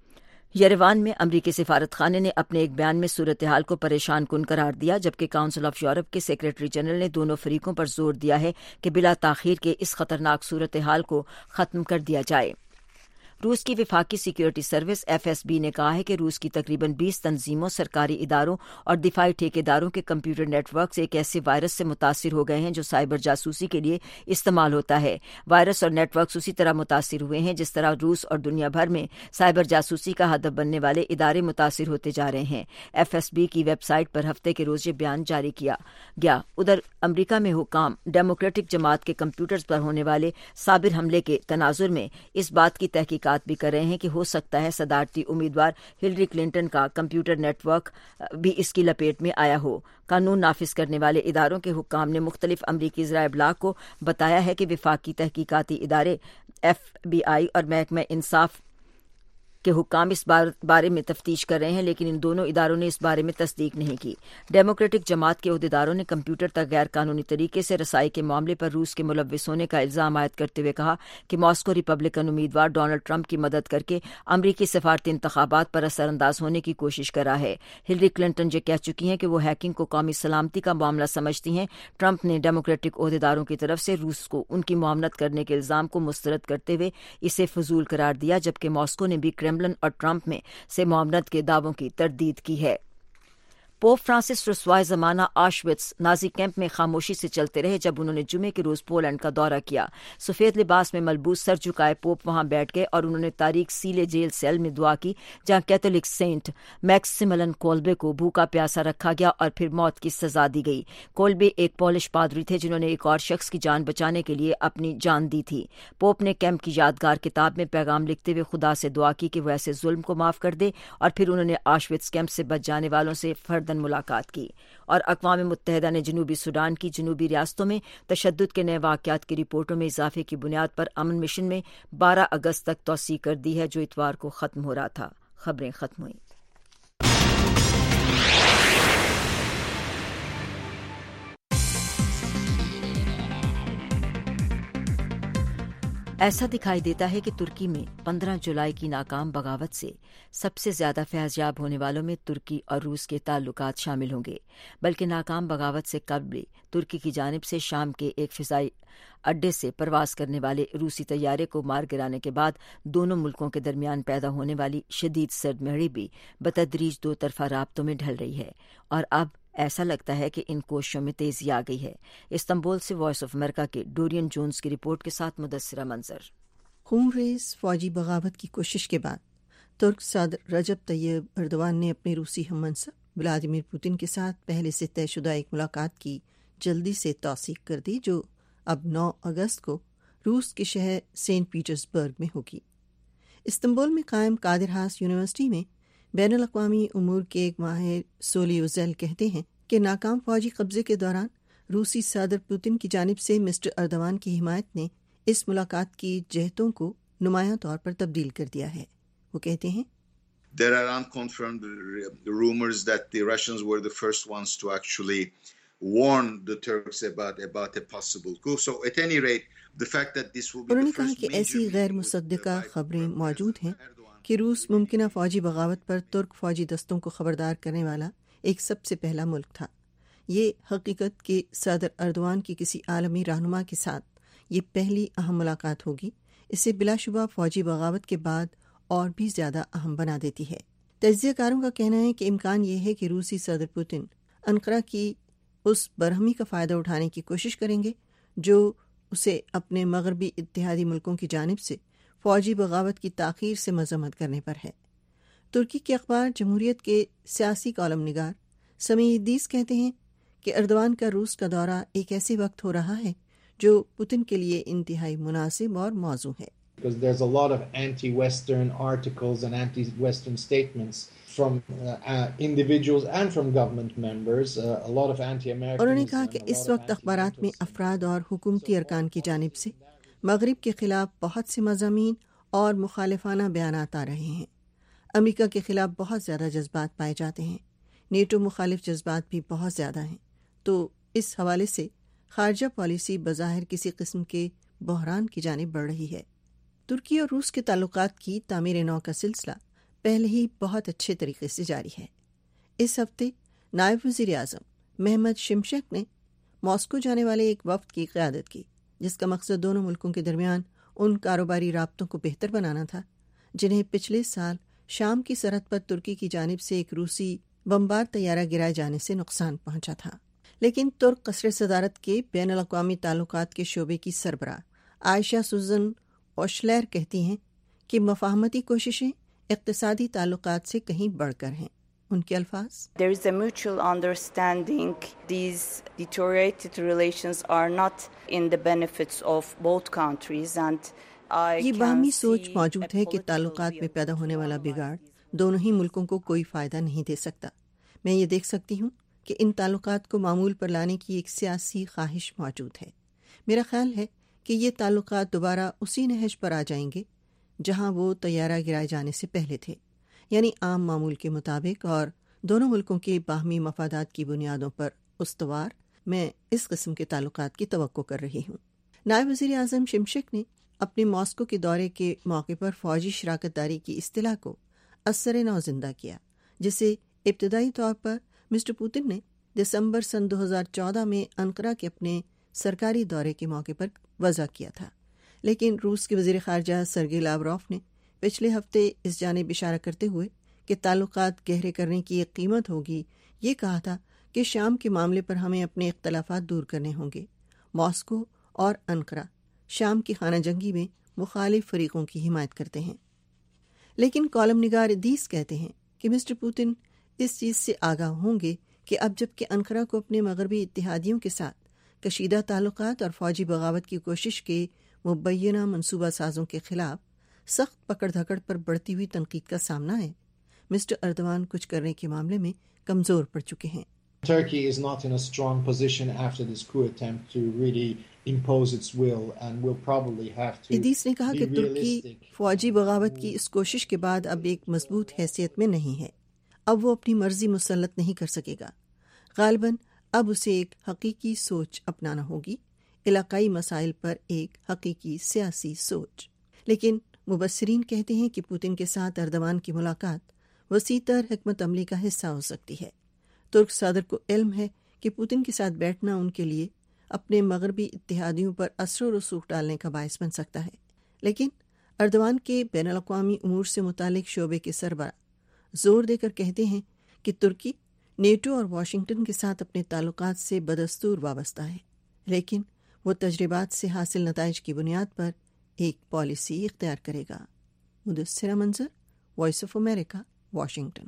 یریوان میں امریکی سفارت خانے نے اپنے ایک بیان میں صورتحال کو پریشان کن قرار دیا جبکہ کاؤنسل آف یورپ کے سیکریٹری جنرل نے دونوں فریقوں پر زور دیا ہے کہ بلا تاخیر کے اس خطرناک صورتحال کو ختم کر دیا جائے. روس کی وفاقی security service F S B نے کہا ہے کہ روس کی تقریباً بیس تنظیموں، سرکاری اداروں اور دفاعی ٹھیکیداروں کے کمپیوٹر نیٹ ورکس ایک ایسے وائرس سے متاثر ہو گئے ہیں جو سائبر جاسوسی کے لیے استعمال ہوتا ہے. وائرس اور نیٹ ورکس اسی طرح متاثر ہوئے ہیں جس طرح روس اور دنیا بھر میں سائبر جاسوسی کا ہدف بننے والے ادارے متاثر ہوتے جا رہے ہیں. ایف ایس بی کی ویب سائٹ پر ہفتے کے روز یہ بیان جاری کیا گیا. ادھر امریکہ میں حکام ڈیموکریٹک جماعت کے کمپیوٹرز پر ہونے والے صابر حملے کے تناظر میں اس بات کی تحقیق تحقیقات بھی کر رہے ہیں کہ ہو سکتا ہے صدارتی امیدوار ہلری کلنٹن کا کمپیوٹر نیٹ ورک بھی اس کی لپیٹ میں آیا ہو۔ قانون نافذ کرنے والے اداروں کے حکام نے مختلف امریکی ذرائع ابلاغ کو بتایا ہے کہ وفاقی تحقیقاتی ادارے ایف بی آئی اور محکمہ انصاف کے حکام اس بارے میں تفتیش کر رہے ہیں، لیکن ان دونوں اداروں نے اس بارے میں تصدیق نہیں کی۔ ڈیموکریٹک جماعت کے عہدیداروں نے کمپیوٹر تک غیر قانونی طریقے سے رسائی کے معاملے پر روس کے ملوث ہونے کا الزام عائد کرتے ہوئے کہا کہ ماسکو ریپبلکن امیدوار ڈونلڈ ٹرمپ کی مدد کر کے امریکی سفارتی انتخابات پر اثر انداز ہونے کی کوشش کر رہا ہے۔ ہلری کلنٹن یہ کہہ چکی ہیں کہ وہ ہیکنگ کو قومی سلامتی کا معاملہ سمجھتی ہیں۔ ٹرمپ نے ڈیموکریٹک عہدیداروں کی طرف سے روس کو ان کی معاونت کرنے کے الزام کو مسترد کرتے ہوئے اسے فضول قرار دیا، جبکہ ماسکو نے بھی کرملن اور ٹرمپ میں سے معاونت کے دعووں کی تردید کی ہے۔ پوپ فرانسس رسوائے زمانہ آشوٹس نازی کیمپ میں خاموشی سے چلتے رہے جب انہوں نے جمعے کے روز پولینڈ کا دورہ کیا۔ سفید لباس میں ملبوس سر جھکائے پوپ وہاں بیٹھ گئے اور انہوں نے تاریک سیلے جیل سیل میں دعا کی جہاں کیتھولک سینٹ میکسیملن کولبے کو بھوکا پیاسا رکھا گیا اور پھر موت کی سزا دی گئی۔ کولبے ایک پولش پادری تھے جنہوں نے ایک اور شخص کی جان بچانے کے لیے اپنی جان دی تھی۔ پوپ نے کیمپ کی یادگار کتاب میں پیغام لکھتے ہوئے خدا سے دعا کی کہ وہ ایسے ظلم کو معاف کر دے، اور پھر انہوں نے آشوٹس کیمپ سے بچ جانے والوں سے فرداً ملاقات کی۔ اور اقوام متحدہ نے جنوبی سوڈان کی جنوبی ریاستوں میں تشدد کے نئے واقعات کی رپورٹوں میں اضافے کی بنیاد پر امن مشن میں بارہ اگست تک توسیع کر دی ہے جو اتوار کو ختم ہو رہا تھا۔ خبریں ختم ہوئیں۔ ایسا دکھائی دیتا ہے کہ ترکی میں پندرہ جولائی کی ناکام بغاوت سے سب سے زیادہ فیض یاب ہونے والوں میں ترکی اور روس کے تعلقات شامل ہوں گے، بلکہ ناکام بغاوت سے قبل ترکی کی جانب سے شام کے ایک فضائی اڈے سے پرواز کرنے والے روسی طیارے کو مار گرانے کے بعد دونوں ملکوں کے درمیان پیدا ہونے والی شدید سرد مہری بھی بتدریج دو طرفہ رابطوں میں ڈھل رہی ہے، اور اب ایسا لگتا ہے کہ ان کوششوں میں تیزی آ گئی ہے۔ استنبول سے وائس آف امریکہ کے ڈورین جونز کی رپورٹ کے ساتھ مدثرہ منظر۔ خون ریز فوجی بغاوت کی کوشش کے بعد ترک صدر رجب طیب ایردوان نے اپنے روسی ہم منصب ولادیمیر پوتن کے ساتھ پہلے سے طے شدہ ایک ملاقات کی جلدی سے توثیق کر دی، جو اب نو اگست کو روس کے شہر سینٹ پیٹرزبرگ میں ہوگی۔ استنبول میں قائم قادر ہاس یونیورسٹی میں بین الاقوامی امور کے ایک ماہر سولی اوزیل کہتے ہیں کہ ناکام فوجی قبضے کے دوران روسی صدر پوتن کی جانب سے مسٹر ایردوان کی حمایت نے اس ملاقات کی جہتوں کو نمایاں طور پر تبدیل کر دیا ہے۔ وہ کہتے ہیں There are unconfirmed rumors that the Russians were the first ones to actually warn the Turks about about a possible coup. So at any rate, the fact that this will be انہوں نے the کہا first کہ ایسی غیر مصدقہ خبریں موجود ہیں کہ روس ممکنہ فوجی بغاوت پر ترک فوجی دستوں کو خبردار کرنے والا ایک سب سے پہلا ملک تھا۔ یہ حقیقت کہ صدر ایردوان کی کسی عالمی رہنما کے ساتھ یہ پہلی اہم ملاقات ہوگی، اسے بلا شبہ فوجی بغاوت کے بعد اور بھی زیادہ اہم بنا دیتی ہے۔ تجزیہ کاروں کا کہنا ہے کہ امکان یہ ہے کہ روسی صدر پوتن انقرہ کی اس برہمی کا فائدہ اٹھانے کی کوشش کریں گے جو اسے اپنے مغربی اتحادی ملکوں کی جانب سے فوجی بغاوت کی تاخیر سے مذمت کرنے پر ہے۔ ترکی کے اخبار جمہوریت کے سیاسی کالم نگار سمیع ادریس کہتے ہیں کہ ایردوان کا روس کا دورہ ایک ایسے وقت ہو رہا ہے جو پوتن کے لیے انتہائی مناسب اور موزوں ہے۔ Because there's a lot of anti-Western articles and anti-Western statements from uh, uh, individuals and from government members, uh, a lot of anti-American. انہوں نے کہا کہ اس وقت اخبارات میں افراد اور حکومتی ارکان کی جانب سے مغرب کے خلاف بہت سے مضامین اور مخالفانہ بیانات آ رہے ہیں۔ امریکہ کے خلاف بہت زیادہ جذبات پائے جاتے ہیں، نیٹو مخالف جذبات بھی بہت زیادہ ہیں، تو اس حوالے سے خارجہ پالیسی بظاہر کسی قسم کے بحران کی جانب بڑھ رہی ہے۔ ترکی اور روس کے تعلقات کی تعمیر نو کا سلسلہ پہلے ہی بہت اچھے طریقے سے جاری ہے۔ اس ہفتے نائب وزیر اعظم محمد شمشک نے ماسکو جانے والے ایک وفد کی قیادت کی، جس کا مقصد دونوں ملکوں کے درمیان ان کاروباری رابطوں کو بہتر بنانا تھا جنہیں پچھلے سال شام کی سرحد پر ترکی کی جانب سے ایک روسی بمبار طیارہ گرائے جانے سے نقصان پہنچا تھا۔ لیکن ترک قصر صدارت کے بین الاقوامی تعلقات کے شعبے کی سربراہ عائشہ سوزن اوشلیر کہتی ہیں کہ مفاہمتی کوششیں اقتصادی تعلقات سے کہیں بڑھ کر ہیں۔ ان کے الفاظ There is a mutual understanding these deteriorated relations are not in the benefits of both countries and یہ باہمی سوچ موجود ہے کہ تعلقات میں پیدا ہونے والا بگاڑ دونوں ہی ملکوں کو کوئی فائدہ نہیں دے سکتا۔ میں یہ دیکھ سکتی ہوں کہ ان تعلقات کو معمول پر لانے کی ایک سیاسی خواہش موجود ہے۔ میرا خیال ہے کہ یہ تعلقات دوبارہ اسی نہج پر آ جائیں گے جہاں وہ طیارہ گرائے جانے سے پہلے تھے، یعنی عام معمول کے مطابق اور دونوں ملکوں کے باہمی مفادات کی بنیادوں پر استوار۔ میں اس قسم کے تعلقات کی توقع کر رہی ہوں۔ نائب وزیر اعظم شمشک نے اپنے ماسکو کے دورے کے موقع پر فوجی شراکت داری کی اصطلاح کو اثر نو زندہ کیا، جسے ابتدائی طور پر مسٹر پوتن نے دسمبر سن دو ہزار چودہ میں انقرہ کے اپنے سرکاری دورے کے موقع پر وضع کیا تھا، لیکن روس کے وزیر خارجہ سرگئی لاوروف نے پچھلے ہفتے اس جانب اشارہ کرتے ہوئے کہ تعلقات گہرے کرنے کی ایک قیمت ہوگی، یہ کہا تھا کہ شام کے معاملے پر ہمیں اپنے اختلافات دور کرنے ہوں گے۔ ماسکو اور انقرہ شام کی خانہ جنگی میں مخالف فریقوں کی حمایت کرتے ہیں، لیکن کالم نگار ادیس کہتے ہیں کہ مسٹر پوتن اس چیز سے آگاہ ہوں گے کہ اب جب کہ انقرہ کو اپنے مغربی اتحادیوں کے ساتھ کشیدہ تعلقات اور فوجی بغاوت کی کوشش کے مبینہ منصوبہ سازوں کے خلاف سخت پکڑ دھکڑ پر بڑھتی ہوئی تنقید کا سامنا ہے، مسٹر اردوان کچھ کرنے کے معاملے میں کمزور پڑ چکے ہیں۔ Turkey is not in a strong position after this coup attempt to really impose its will and will probably have to ادیس نے کہا کہ ترکی فوجی بغاوت کی اس کوشش کے بعد اب ایک مضبوط حیثیت میں نہیں ہے، اب وہ اپنی مرضی مسلط نہیں کر سکے گا، غالباً اب اسے ایک حقیقی سوچ اپنانا ہوگی، علاقائی مسائل پر ایک حقیقی سیاسی سوچ۔ لیکن مبصرین کہتے ہیں کہ پوتن کے ساتھ اردوان کی ملاقات وسیع تر حکمت عملی کا حصہ ہو سکتی ہے۔ ترک صدر کو علم ہے کہ پوتن کے ساتھ بیٹھنا ان کے لیے اپنے مغربی اتحادیوں پر اثر و رسوخ ڈالنے کا باعث بن سکتا ہے، لیکن اردوان کے بین الاقوامی امور سے متعلق شعبے کے سربراہ زور دے کر کہتے ہیں کہ ترکی نیٹو اور واشنگٹن کے ساتھ اپنے تعلقات سے بدستور وابستہ ہے، لیکن وہ تجربات سے حاصل نتائج کی بنیاد پر ایک پالیسی اختیار کرے گا۔ Mudassira Manzar, Voice of America, Washington.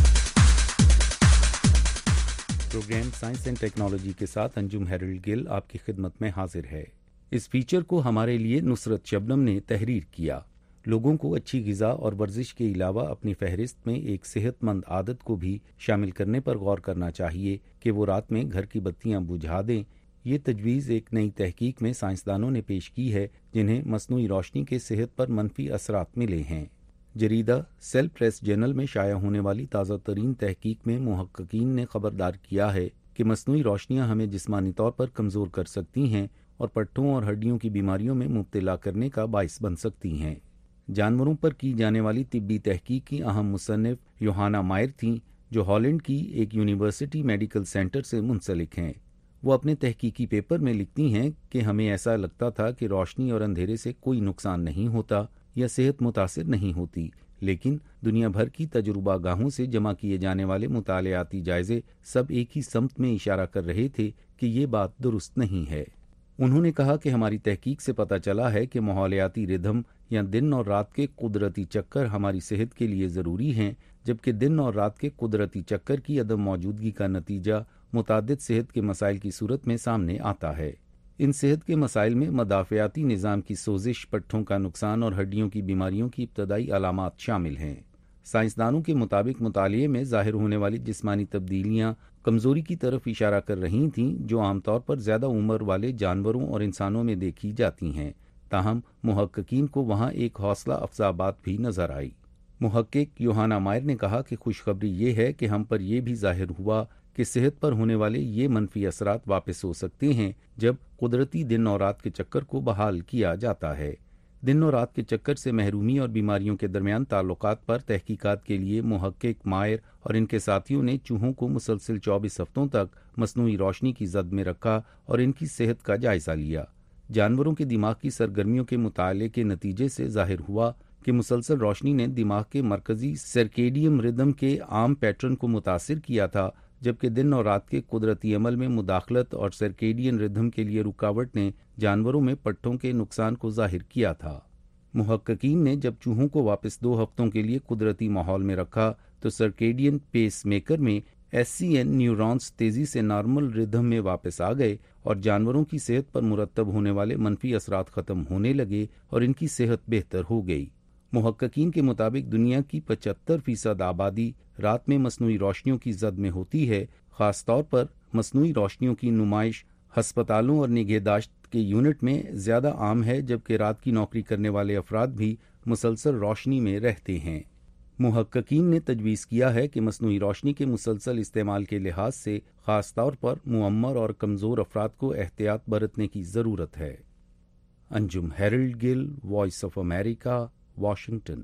Program science and technology کے ساتھ انجم ہیرلڈ گل آپ کی خدمت میں حاضر ہے۔ اس فیچر کو ہمارے لیے نصرت شبنم نے تحریر کیا۔ لوگوں کو اچھی غذا اور ورزش کے علاوہ اپنی فہرست میں ایک صحت مند عادت کو بھی شامل کرنے پر غور کرنا چاہیے کہ وہ رات میں گھر کی بتیاں بجھا دیں۔ یہ تجویز ایک نئی تحقیق میں سائنسدانوں نے پیش کی ہے جنہیں مصنوعی روشنی کے صحت پر منفی اثرات ملے ہیں۔ جریدہ سیل پریس جرنل میں شائع ہونے والی تازہ ترین تحقیق میں محققین نے خبردار کیا ہے کہ مصنوعی روشنیاں ہمیں جسمانی طور پر کمزور کر سکتی ہیں اور پٹھوں اور ہڈیوں کی بیماریوں میں مبتلا کرنے کا باعث بن سکتی ہیں۔ جانوروں پر کی جانے والی طبی تحقیق کی اہم مصنف یوہانا مائر تھیں، جو ہالینڈ کی ایک یونیورسٹی میڈیکل سینٹر سے منسلک ہیں۔ وہ اپنے تحقیقی پیپر میں لکھتی ہیں کہ ہمیں ایسا لگتا تھا کہ روشنی اور اندھیرے سے کوئی نقصان نہیں ہوتا یا صحت متاثر نہیں ہوتی، لیکن دنیا بھر کی تجربہ گاہوں سے جمع کیے جانے والے مطالعاتی جائزے سب ایک ہی سمت میں اشارہ کر رہے تھے کہ یہ بات درست نہیں ہے۔ انہوں نے کہا کہ ہماری تحقیق سے پتہ چلا ہے کہ ماحولیاتی ردھم یا دن اور رات کے قدرتی چکر ہماری صحت کے لیے ضروری ہیں، جبکہ دن اور رات کے قدرتی چکر کی عدم موجودگی کا نتیجہ متعدد صحت کے مسائل کی صورت میں سامنے آتا ہے۔ ان صحت کے مسائل میں مدافعاتی نظام کی سوزش، پٹھوں کا نقصان اور ہڈیوں کی بیماریوں کی ابتدائی علامات شامل ہیں۔ سائنسدانوں کے مطابق مطالعے میں ظاہر ہونے والی جسمانی تبدیلیاں کمزوری کی طرف اشارہ کر رہی تھیں، جو عام طور پر زیادہ عمر والے جانوروں اور انسانوں میں دیکھی جاتی ہیں۔ تاہم محققین کو وہاں ایک حوصلہ افزا بات بھی نظر آئی۔ محقق یوہانا مائر نے کہا کہ خوشخبری یہ ہے کہ ہم پر یہ بھی ظاہر ہوا کہ صحت پر ہونے والے یہ منفی اثرات واپس ہو سکتے ہیں جب قدرتی دن اور رات کے چکر کو بحال کیا جاتا ہے۔ دن اور رات کے چکر سے محرومی اور بیماریوں کے درمیان تعلقات پر تحقیقات کے لیے محقق مائر اور ان کے ساتھیوں نے چوہوں کو مسلسل چوبیس ہفتوں تک مصنوعی روشنی کی زد میں رکھا اور ان کی صحت کا جائزہ لیا۔ جانوروں کے دماغ کی سرگرمیوں کے مطالعے کے نتیجے سے ظاہر ہوا کہ مسلسل روشنی نے دماغ کے مرکزی سرکیڈیم ردم کے عام پیٹرن کو متاثر کیا تھا، جبکہ دن اور رات کے قدرتی عمل میں مداخلت اور سرکیڈین ردھم کے لیے رکاوٹ نے جانوروں میں پٹھوں کے نقصان کو ظاہر کیا تھا۔ محققین نے جب چوہوں کو واپس دو ہفتوں کے لیے قدرتی ماحول میں رکھا تو سرکیڈین پیس میکر میں ایس سی این نیورونز تیزی سے نارمل ردھم میں واپس آ گئے اور جانوروں کی صحت پر مرتب ہونے والے منفی اثرات ختم ہونے لگے اور ان کی صحت بہتر ہو گئی۔ محققین کے مطابق دنیا کی پچہتر فیصد آبادی رات میں مصنوعی روشنیوں کی زد میں ہوتی ہے، خاص طور پر مصنوعی روشنیوں کی نمائش ہسپتالوں اور نگہداشت کے یونٹ میں زیادہ عام ہے، جبکہ رات کی نوکری کرنے والے افراد بھی مسلسل روشنی میں رہتے ہیں۔ محققین نے تجویز کیا ہے کہ مصنوعی روشنی کے مسلسل استعمال کے لحاظ سے خاص طور پر معمر اور کمزور افراد کو احتیاط برتنے کی ضرورت ہے۔ Anjum Harold Gill, Voice of America, Washington.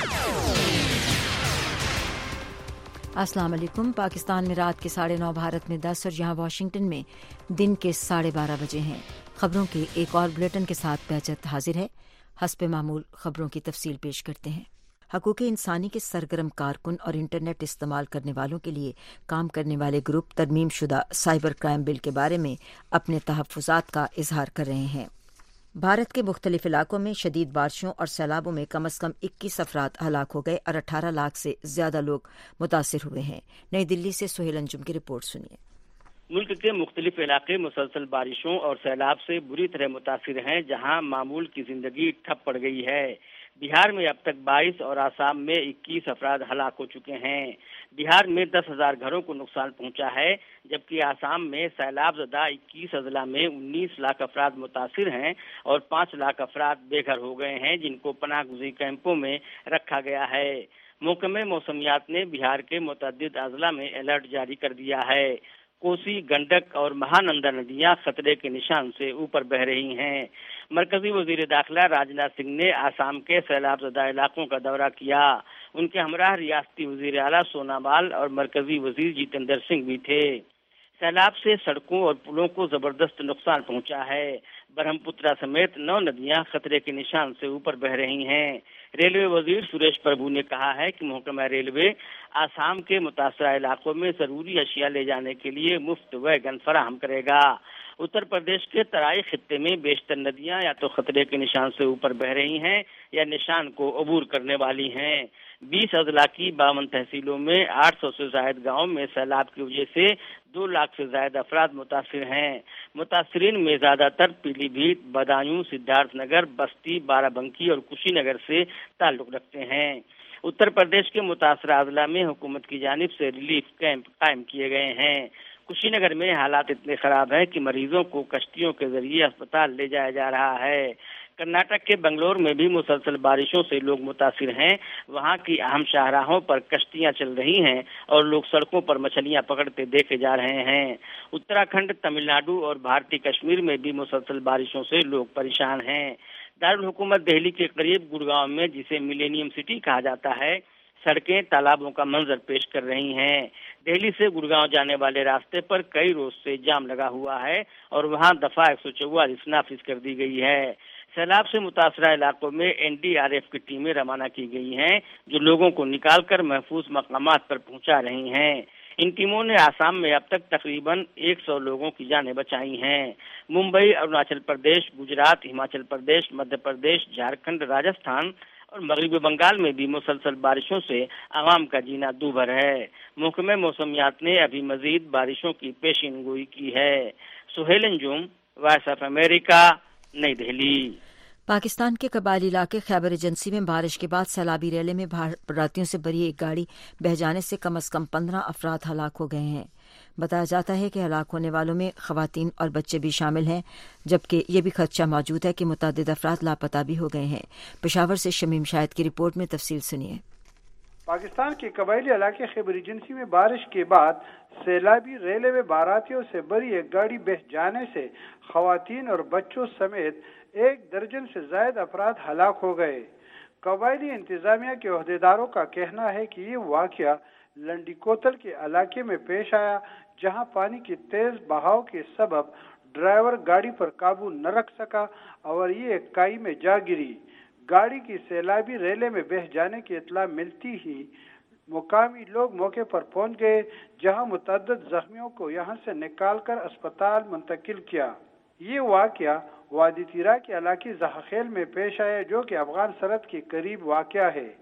السلام علیکم۔ پاکستان میں رات کے ساڑھے نو، بھارت میں دس اور یہاں واشنگٹن میں دن کے ساڑھے بارہ بجے ہیں۔ خبروں کے ایک اور بلیٹن کے ساتھ بہجت حاضر ہے۔ حسب معمول خبروں کی تفصیل پیش کرتے ہیں۔ حقوق انسانی کے سرگرم کارکن اور انٹرنیٹ استعمال کرنے والوں کے لیے کام کرنے والے گروپ ترمیم شدہ سائبر کرائم بل کے بارے میں اپنے تحفظات کا اظہار کر رہے ہیں۔ بھارت کے مختلف علاقوں میں شدید بارشوں اور سیلابوں میں کم از کم اکیس افراد ہلاک ہو گئے اور اٹھارہ لاکھ سے زیادہ لوگ متاثر ہوئے ہیں۔ نئی دلی سے سہیل انجم کی رپورٹ سنیے۔ ملک کے مختلف علاقے مسلسل بارشوں اور سیلاب سے بری طرح متاثر ہیں، جہاں معمول کی زندگی ٹھپ پڑ گئی ہے۔ بہار میں اب تک بائیس اور آسام میں اکیس افراد ہلاک ہو چکے ہیں۔ بہار میں دس ہزار گھروں کو نقصان پہنچا ہے، جبکہ آسام میں سیلاب زدہ اکیس اضلاع میں انیس لاکھ افراد متاثر ہیں اور پانچ لاکھ افراد بے گھر ہو گئے ہیں، جن کو پناہ گزین کیمپوں میں رکھا گیا ہے۔ محکمہ موسمیات نے بہار کے متعدد اضلاع میں الرٹ جاری کر دیا ہے۔ کوسی، گنڈک اور مہانندا ندیاں خطرے کے نشان سے اوپر بہ رہی ہیں۔ مرکزی وزیر داخلہ راجناتھ سنگھ نے آسام کے سیلاب زدہ علاقوں کا دورہ کیا۔ ان کے ہمراہ ریاستی وزیر اعلیٰ سونووال اور مرکزی وزیر جتیندر سنگھ بھی تھے۔ سیلاب سے سڑکوں اور پلوں کو زبردست نقصان پہنچا ہے۔ برہم پترا سمیت نو ندیاں خطرے کے نشان سے اوپر بہ رہی ہیں۔ ریلوے وزیر سریش پربھو نے کہا ہے کہ محکمہ ریلوے آسام کے متاثرہ علاقوں میں ضروری اشیاء لے جانے کے لیے مفت ویگن فراہم کرے گا۔ اتر پردیش کے ترائی خطے میں بیشتر ندیاں یا تو خطرے کے نشان سے اوپر بہ رہی ہیں یا نشان کو عبور کرنے والی ہیں۔ بیس اضلاع کی باون تحصیلوں میں آٹھ سو سے زائد گاؤں میں سیلاب کی وجہ سے دو لاکھ سے زائد افراد متاثر ہیں۔ متاثرین میں زیادہ تر پیلی بھیت، بدایوں، سدھارتھ نگر، بستی، بارہ بنکی اور کشی نگر سے تعلق رکھتے ہیں۔ اتر پردیش کے متاثرہ اضلاع میں حکومت کی جانب سے ریلیف کیمپ قائم کیے گئے ہیں۔ کشی نگر میں حالات اتنے خراب ہیں کہ مریضوں کو کشتیوں کے ذریعے اسپتال لے جایا جا رہا ہے۔ کرناٹک کے بنگلور میں بھی مسلسل بارشوں سے لوگ متاثر ہیں۔ وہاں کی اہم شاہراہوں پر کشتیاں چل رہی ہیں اور لوگ سڑکوں پر مچھلیاں پکڑتے دیکھے جا رہے ہیں۔ اتراکھنڈ، تمل ناڈو اور بھارتی کشمیر میں بھی مسلسل بارشوں سے لوگ پریشان ہیں۔ دارالحکومت دہلی کے قریب گڑگاؤں میں، جسے ملینیم سٹی کہا جاتا ہے، سڑکیں تالابوں کا منظر پیش کر رہی ہیں۔ دہلی سے گڑگاؤں جانے والے راستے پر کئی روز سے جام لگا ہوا ہے اور وہاں دفعہ ایک سو چوالیس نافذ کر دی گئی ہے۔ سیلاب سے متاثرہ علاقوں میں این ڈی آر ایف کی ٹیمیں روانہ کی گئی ہیں، جو لوگوں کو نکال کر محفوظ مقامات پر پہنچا رہی ہیں۔ ان ٹیموں نے آسام میں اب تک تقریباً ایک سو لوگوں کی جانیں بچائی ہیں۔ ممبئی، اروناچل پردیش، گجرات، ہماچل پردیش، مدھیہ پردیش، جھارکھنڈ، راجستھان اور مغربی بنگال میں بھی مسلسل بارشوں سے عوام کا جینا دوبھر ہے۔ محکمہ موسمیات نے ابھی مزید بارشوں کی پیشین گوئی کی ہے۔ Sohail Anjum, Voice of America, نئی دہلی۔ پاکستان کے قبائلی علاقے خیبر ایجنسی میں بارش کے بعد سیلابی ریلے میں باراتیوں سے بھری ایک گاڑی بہہ جانے سے کم از کم پندرہ افراد ہلاک ہو گئے ہیں۔ بتایا جاتا ہے کہ ہلاک ہونے والوں میں خواتین اور بچے بھی شامل ہیں، جبکہ یہ بھی خدشہ موجود ہے کہ متعدد افراد لاپتہ بھی ہو گئے ہیں۔ پشاور سے شمیم شاہد کی رپورٹ میں تفصیل سنیے۔ پاکستان کے قبائلی علاقے خیبر ایجنسی میں بارش کے بعد سیلابی ریلے میں باراتیوں سے بھری ایک گاڑی بہہ جانے سے خواتین اور بچوں سمیت ایک درجن سے زائد افراد ہلاک ہو گئے۔ قبائلی انتظامیہ کے عہدیداروں کا کہنا ہے کہ یہ واقعہ لنڈی کوتل کے علاقے میں پیش آیا، جہاں پانی کی تیز بہاؤ کے سبب ڈرائیور گاڑی پر قابو نہ رکھ سکا اور یہ ایک کائی میں جا گری۔ گاڑی کی سیلابی ریلے میں بہہ جانے کی اطلاع ملتی ہی مقامی لوگ موقع پر پہنچ گئے، جہاں متعدد زخمیوں کو یہاں سے نکال کر اسپتال منتقل کیا۔ یہ واقعہ وادی تیرا کے علاقے زہخیل میں پیش آیا، جو کہ افغان سرحد کے قریب واقع ہے۔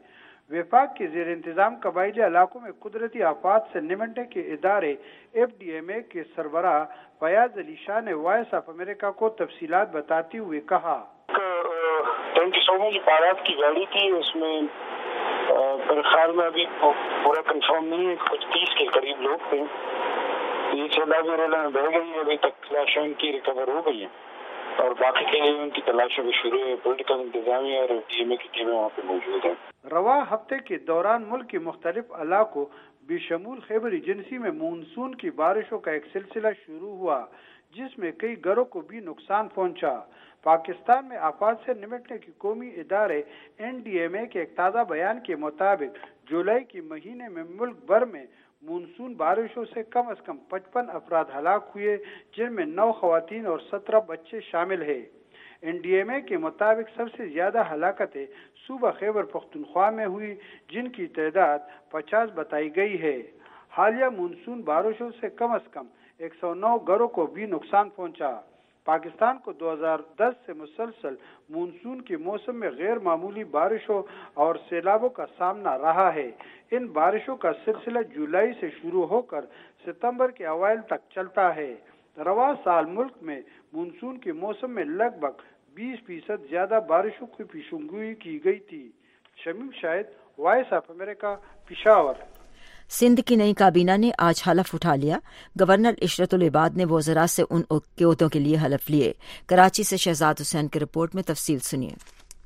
वफाक के जेर इंतजाम कबायली इलाकों में कुदरती आफात से निमटने के इदारे एफ डी एम ए के सरबराह फयाज अली शाह ने वॉइस ऑफ अमेरिका को तफसीलात बताते हुए कहा, ट्वेंटी सेवन की बारात की गाड़ी थी, उसमें मेरे ख्याल में अभी पूरा कंफर्म नहीं है, कुछ तीस के करीब लोग थे। ये सैलाब वगैरह में बह गई है, अभी तक लाशें उनकी रिकवर हो गई हैं और बाकी के लिए उनकी तलाशें भी शुरू है। पॉलिटिकल इंतजामिया और डी एम ए की टीमें वहाँ पे मौजूद हैं। रवा हफ्ते के दौरान मुल्क के मुख्तलिफ इलाकों बेशमूल खैबर एजेंसी में मानसून की बारिशों का एक सिलसिला शुरू हुआ, जिसमें कई घरों को भी नुकसान पहुंचा। पाकिस्तान में आफात से निपटने की कौमी इदारे एन डी एम ए के एक ताज़ा बयान के मुताबिक जुलाई के महीने में मुल्क भर में मानसून बारिशों से कम अज कम पचपन अफराद हलाक हुए, जिनमें नौ खवातीन और सत्रह बच्चे शामिल हैं। एन डी एम ए के मुताबिक सबसे ज्यादा हलाकतें सूबा खैबर पख्तूनख्वा में हुई, जिनकी तादाद पचास बताई गई है। हालिया मानसून बारिशों से कम अज कम एक सौ नौ घरों को भी नुकसान पहुंचा। पाकिस्तान को दो हज़ार दस से मुसलसल मानसून के मौसम में गैर मामूली बारिशों और सैलाबों का सामना रहा है। इन बारिशों का सिलसिला जुलाई से शुरू होकर सितंबर के अवाइल तक चलता है। रवा साल मुल्क में मानसून के मौसम में लगभग बीस फीसद ज्यादा बारिशों की पेशेनगोई की गई थी। Shamim Shahid, Voice of America, Peshawar. Sindh की नई काबीना ने आज हलफ उठा लिया। गवर्नर इशरतुल इबाद ने वज़रा से उन ओहदों के लिए हलफ लिए। कराची से शहजाद हुसैन की रिपोर्ट में तफसील सुनिए।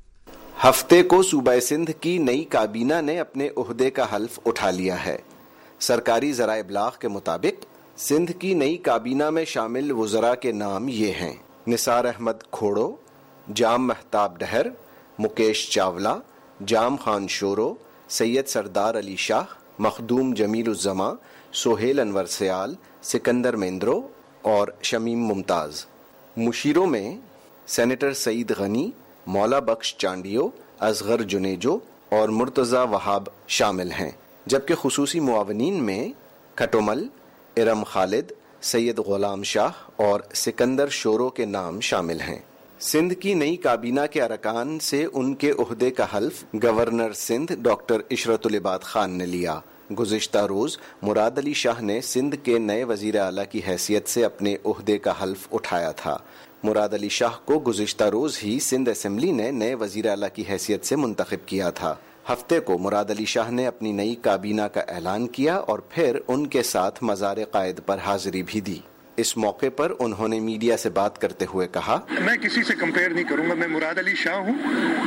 हफ्ते को सूबा सिंध की नई काबीना ने अपने ओहदे का हल्फ उठा लिया है। सरकारी ज़राए इब्लाग के मुताबिक सिंध की नई काबीना में शामिल वज़रा के नाम ये हैं: निसार अहमद खोड़ो, जाम महताब डहर, मुकेश चावला, जाम खान शोरो, सैयद सरदार अली शाह, मखदूम जमीलुज़्ज़मा, सोहेल अनवर सयाल, सिकंदर मेंद्रो और शमीम मुमताज़। मुशीरों में सेनेटर सईद गनी, मौला बख्श चांडियो, असगर जुनेजो और मुर्तज़ा वहाब शामिल हैं, जबकि खुसूसी मुआवनीन में खटोमल, इरम खालिद, सैयद गुलाम शाह और सिकंदर शोरो के नाम शामिल हैं। सिंध की नई काबीना के अरकान से उनके ओहदे का हल्फ गवर्नर सिंध डॉक्टर इशरतुल इबाद खान ने लिया। गुज़िश्ता रोज मुराद अली शाह ने सिंध के नए वजीर आला की हैसियत से अपने ओहदे का हल्फ उठाया था। मुराद अली शाह को गुज़िश्ता रोज ही सिंध असेंबली ने नए वजीर आला की हैसियत से मुंतखब किया था। हफ्ते को मुराद अली शाह ने अपनी नई काबीना का ऐलान किया और फिर उनके साथ मज़ार कायद पर हाजिरी भी दी। इस मौके पर उन्होंने मीडिया से बात करते हुए कहा, मैं किसी से कंपेयर नहीं करूंगा, मैं मुराद अली शाह हूं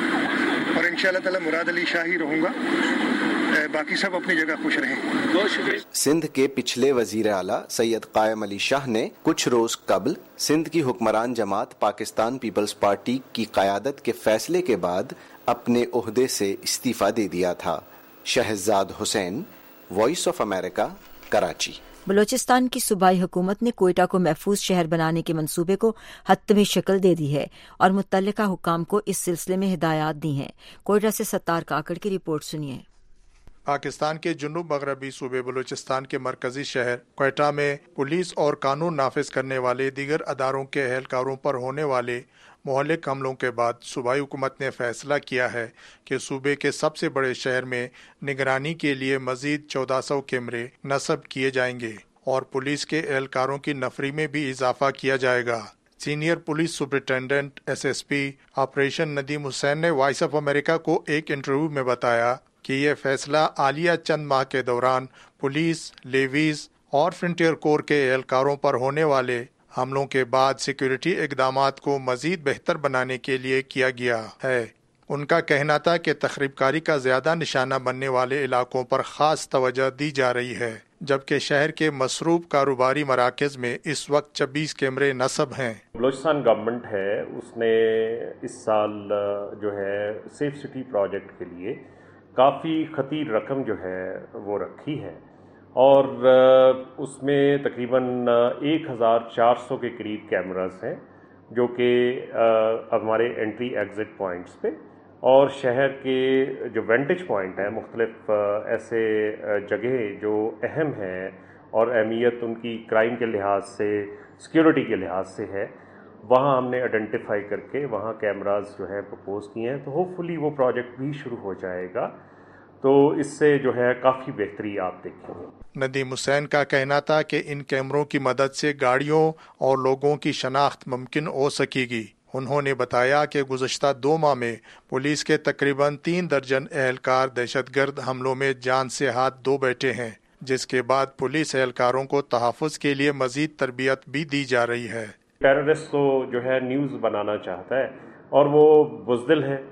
और इंशाअल्लाह ताला मुराद अली शाह ही रहूंगा। बाकी सब अपनी जगह खुश रहें। सिंध के पिछले वजीर आला सैयद कायम अली शाह ने कुछ रोज कबल सिंध की हुक्मरान जमात पाकिस्तान पीपल्स पार्टी की क़यादत के फैसले के बाद अपने ओहदे से इस्तीफा दे दिया था। Shahzad Hussain, Voice of America, Karachi. Balochistan की सूबाई हुकूमत ने कोयटा को महफूज शहर बनाने के मंसूबे को हतमी शक्ल दे दी है और मुतल्लिका हुक्काम को इस सिलसिले में हिदायत दी हैं। कोयटा से सत्तार काकड़ की रिपोर्ट सुनिए। पाकिस्तान के जुनूब मगरबी सूबे बलूचिस्तान के मरकजी शहर कोयटा में पुलिस और कानून नाफिज करने वाले दीगर अदारों के एहलकारों पर होने वाले मोहल्लिक हमलों के बाद सूबाई हुकूमत ने फैसला किया है कि सूबे के सबसे बड़े शहर में निगरानी के लिए मजीद चौदह सौ कैमरे नस्ब किए जाएंगे और पुलिस के एहलकारों की नफरी में भी इजाफा किया जाएगा। Senior police superintendent S S P operation Nadeem Hussain ने वॉइस ऑफ अमेरिका को एक इंटरव्यू में बताया कि यह फैसला आलिया चंद माह के दौरान पुलिस, लेवीज और फ्रंटियर कोर के एहलकारों पर होने वाले हमलों के बाद सिक्योरिटी इकदामात को मजीद बेहतर बनाने के लिए किया गया है। उनका कहना था कि तखरीबकारी का ज्यादा निशाना बनने वाले इलाकों पर खास तवज्जो दी जा रही है, जबकि शहर के मसरूफ कारोबारी मराकज में इस वक्त छब्बीस कैमरे नस्ब हैं। बलोचिस्तान गवर्नमेंट है, उसने इस साल जो है सेफ सिटी प्रोजेक्ट के लिए काफ़ी खतीर रकम जो है वो रखी है और उसमें तकरीबन एक हज़ार चार सौ के करीब कैमरास हैं जो कि हमारे एंट्री एग्ज़िट पॉइंट्स पे और शहर के जो वेंटेज पॉइंट हैं मुख्तलिफ ऐसे जगह जो अहम हैं और अहमियत उनकी क्राइम के लिहाज से, सिक्योरिटी के लिहाज से है, वहाँ हमने आइडेंटिफाई करके वहाँ कैमरास जो है प्रपोज किए हैं। तो होपफुली वो प्रोजेक्ट भी शुरू हो जाएगा تو اس سے جو ہے کافی بہتری آپ دیکھیں گے۔ ندیم حسین کا کہنا تھا کہ ان کیمروں کی مدد سے گاڑیوں اور لوگوں کی شناخت ممکن ہو سکے گی۔ انہوں نے بتایا کہ گزشتہ دو ماہ میں پولیس کے تقریباً تین درجن اہلکار دہشت گرد حملوں میں جان سے ہاتھ دھو بیٹھے ہیں، جس کے بعد پولیس اہلکاروں کو تحفظ کے لیے مزید تربیت بھی دی جا رہی ہے۔ ٹیررسٹ تو جو ہے نیوز بنانا چاہتا ہے اور وہ بزدل ہے،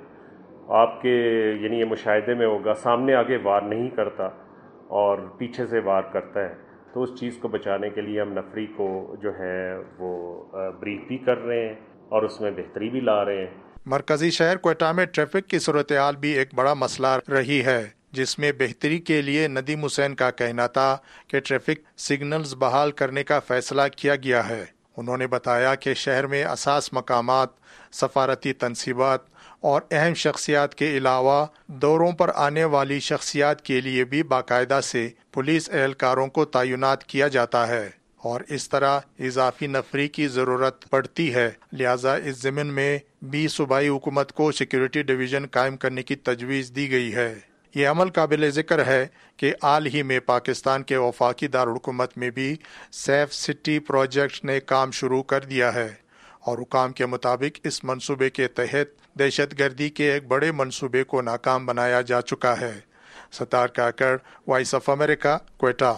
آپ کے یعنی یہ مشاہدے میں ہوگا، سامنے آگے وار نہیں کرتا اور پیچھے سے وار کرتا ہے، تو اس چیز کو بچانے کے لیے ہم نفری کو جو ہے وہ بریف بھی کر رہے ہیں اور اس میں بہتری بھی لا رہے ہیں۔ مرکزی شہر کوئٹہ میں ٹریفک کی صورتحال بھی ایک بڑا مسئلہ رہی ہے، جس میں بہتری کے لیے ندیم حسین کا کہنا تھا کہ ٹریفک سگنلز بحال کرنے کا فیصلہ کیا گیا ہے۔ انہوں نے بتایا کہ شہر میں اساس مقامات، سفارتی تنصیبات اور اہم شخصیات کے علاوہ دوروں پر آنے والی شخصیات کے لیے بھی باقاعدہ سے پولیس اہلکاروں کو تعینات کیا جاتا ہے اور اس طرح اضافی نفری کی ضرورت پڑتی ہے، لہذا اس ضمن میں بھی صوبائی حکومت کو سیکیورٹی ڈویژن قائم کرنے کی تجویز دی گئی ہے۔ یہ عمل قابل ذکر ہے کہ حال ہی میں پاکستان کے وفاقی دارالحکومت میں بھی سیف سٹی پروجیکٹ نے کام شروع کر دیا ہے اور حکام کے مطابق اس منصوبے کے تحت دہشت گردی کے ایک بڑے منصوبے کو ناکام بنایا جا چکا ہے۔ Sattar Kakar, Voice of America, Quetta.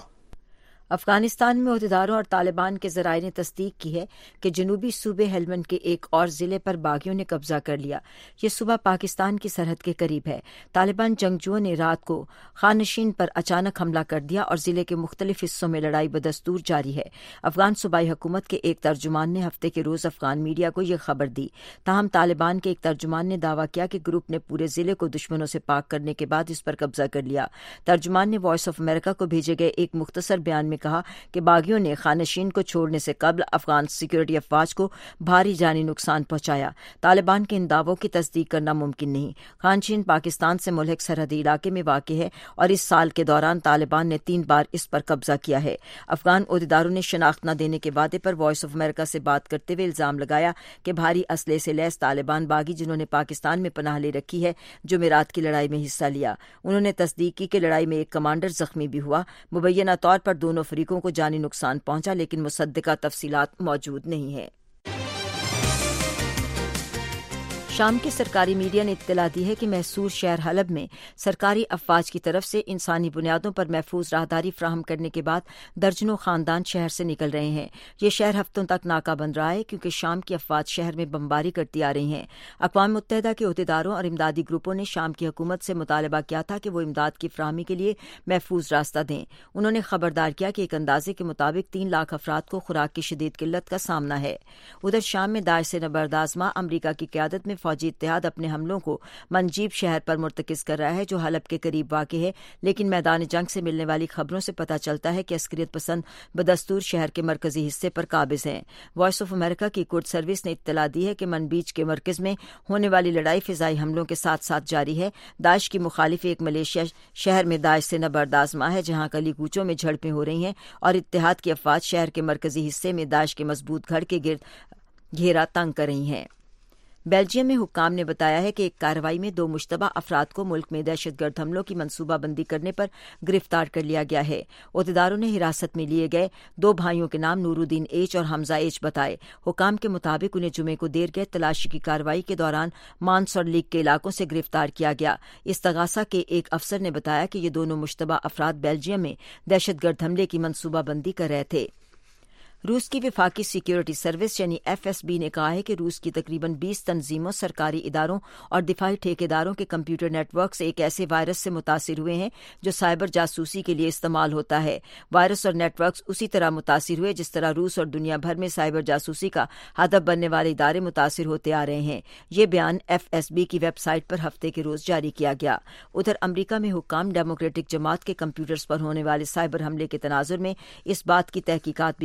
Afghanistan میں عہدیداروں اور طالبان کے ذرائع نے تصدیق کی ہے کہ جنوبی صوبے ہیلمند کے ایک اور ضلع پر باغیوں نے قبضہ کر لیا۔ یہ صوبہ پاکستان کی سرحد کے قریب ہے۔ طالبان جنگجوؤں نے رات کو خانشین پر اچانک حملہ کر دیا اور ضلع کے مختلف حصوں میں لڑائی بدستور جاری ہے۔ افغان صوبائی حکومت کے ایک ترجمان نے ہفتے کے روز افغان میڈیا کو یہ خبر دی۔ تاہم طالبان کے ایک ترجمان نے دعویٰ کیا کہ گروپ نے پورے ضلع کو دشمنوں سے پاک کرنے کے بعد اس پر قبضہ کر لیا۔ ترجمان نے وائس آف امریکہ کو بھیجے گئے ایک مختصر بیان میں کہا کہ باغیوں نے خانشین کو چھوڑنے سے قبل افغان سیکورٹی افواج کو بھاری جانی نقصان پہنچایا۔ طالبان کے ان دعووں کی تصدیق کرنا ممکن نہیں۔ خانشین پاکستان سے ملحق سرحدی علاقے میں واقع ہے اور اس سال کے دوران طالبان نے تین بار اس پر قبضہ کیا ہے۔ افغان عہدیداروں نے شناخت نہ دینے کے وعدے پر وائس آف امریکہ سے بات کرتے ہوئے الزام لگایا کہ بھاری اسلحے سے لیس طالبان باغی جنہوں نے پاکستان میں پناہ لے رکھی ہے جمعرات کی لڑائی میں حصہ لیا۔ انہوں نے تصدیق کی کہ لڑائی میں ایک کمانڈر زخمی بھی ہوا۔ مبینہ طور پر دونوں فریقوں کو جانی نقصان پہنچا، لیکن مصدقہ تفصیلات موجود نہیں ہیں۔ شام کے سرکاری میڈیا نے اطلاع دی ہے کہ محصور شہر حلب میں سرکاری افواج کی طرف سے انسانی بنیادوں پر محفوظ راہداری فراہم کرنے کے بعد درجنوں خاندان شہر سے نکل رہے ہیں۔ یہ شہر ہفتوں تک ناکہ بند رہا ہے کیونکہ شام کی افواج شہر میں بمباری کرتی آ رہی ہیں۔ اقوام متحدہ کے عہدیداروں اور امدادی گروپوں نے شام کی حکومت سے مطالبہ کیا تھا کہ وہ امداد کی فراہمی کے لیے محفوظ راستہ دیں۔ انہوں نے خبردار کیا کہ ایک اندازے کے مطابق تین لاکھ افراد کو خوراک کی شدید قلت کا سامنا ہے۔ ادھر شام میں داعش سے نبردآزما امریکہ کی قیادت میں فوجی اتحاد اپنے حملوں کو منجیب شہر پر مرتکز کر رہا ہے جو حلب کے قریب واقع ہے، لیکن میدان جنگ سے ملنے والی خبروں سے پتہ چلتا ہے کہ عسکریت پسند بدستور شہر کے مرکزی حصے پر قابض ہیں۔ وائس آف امریکہ کی کرد سروس نے اطلاع دی ہے کہ منبیج کے مرکز میں ہونے والی لڑائی فضائی حملوں کے ساتھ ساتھ جاری ہے۔ داعش کی مخالف ایک ملیشیا شہر میں داعش سے نبردآزما ہے جہاں گلی کوچوں میں جھڑپیں ہو رہی ہیں اور اتحاد کی افواج شہر کے مرکزی حصے میں داعش کے مضبوط گھر کے گرد گھیرا تنگ کر رہی ہیں۔ بیلجیم میں حکام نے بتایا ہے کہ ایک کارروائی میں دو مشتبہ افراد کو ملک میں دہشت گرد حملوں کی منصوبہ بندی کرنے پر گرفتار کر لیا گیا ہے۔ عہدیداروں نے حراست میں لیے گئے دو بھائیوں کے نام نور الدین ایچ اور حمزہ ایچ بتائے۔ حکام کے مطابق انہیں جمعے کو دیر گئے تلاشی کی کارروائی کے دوران مانس اور لیگ کے علاقوں سے گرفتار کیا گیا۔ استغاثہ کے ایک افسر نے بتایا کہ یہ دونوں مشتبہ افراد بیلجیم میں دہشت گرد حملے کی منصوبہ بندی کر رہے تھے۔ روس کی وفاقی سیکیورٹی سروس یعنی ایف ایس بی نے کہا ہے کہ روس کی تقریباً بیس تنظیموں، سرکاری اداروں اور دفاعی ٹھیکیداروں کے کمپیوٹر نیٹ ورکس ایک ایسے وائرس سے متاثر ہوئے ہیں جو سائبر جاسوسی کے لیے استعمال ہوتا ہے۔ وائرس اور نیٹ ورکس اسی طرح متاثر ہوئے جس طرح روس اور دنیا بھر میں سائبر جاسوسی کا ہدف بننے والے ادارے متاثر ہوتے آ رہے ہیں۔ یہ بیان ایف ایس بی کی ویب سائٹ پر ہفتے کے روز جاری کیا گیا۔ ادھر امریکہ میں حکام ڈیموکریٹک جماعت کے کمپیوٹرز پر ہونے والے سائبر حملے کے تناظر میں اس بات کی تحقیقات بھی کر رہے ہیں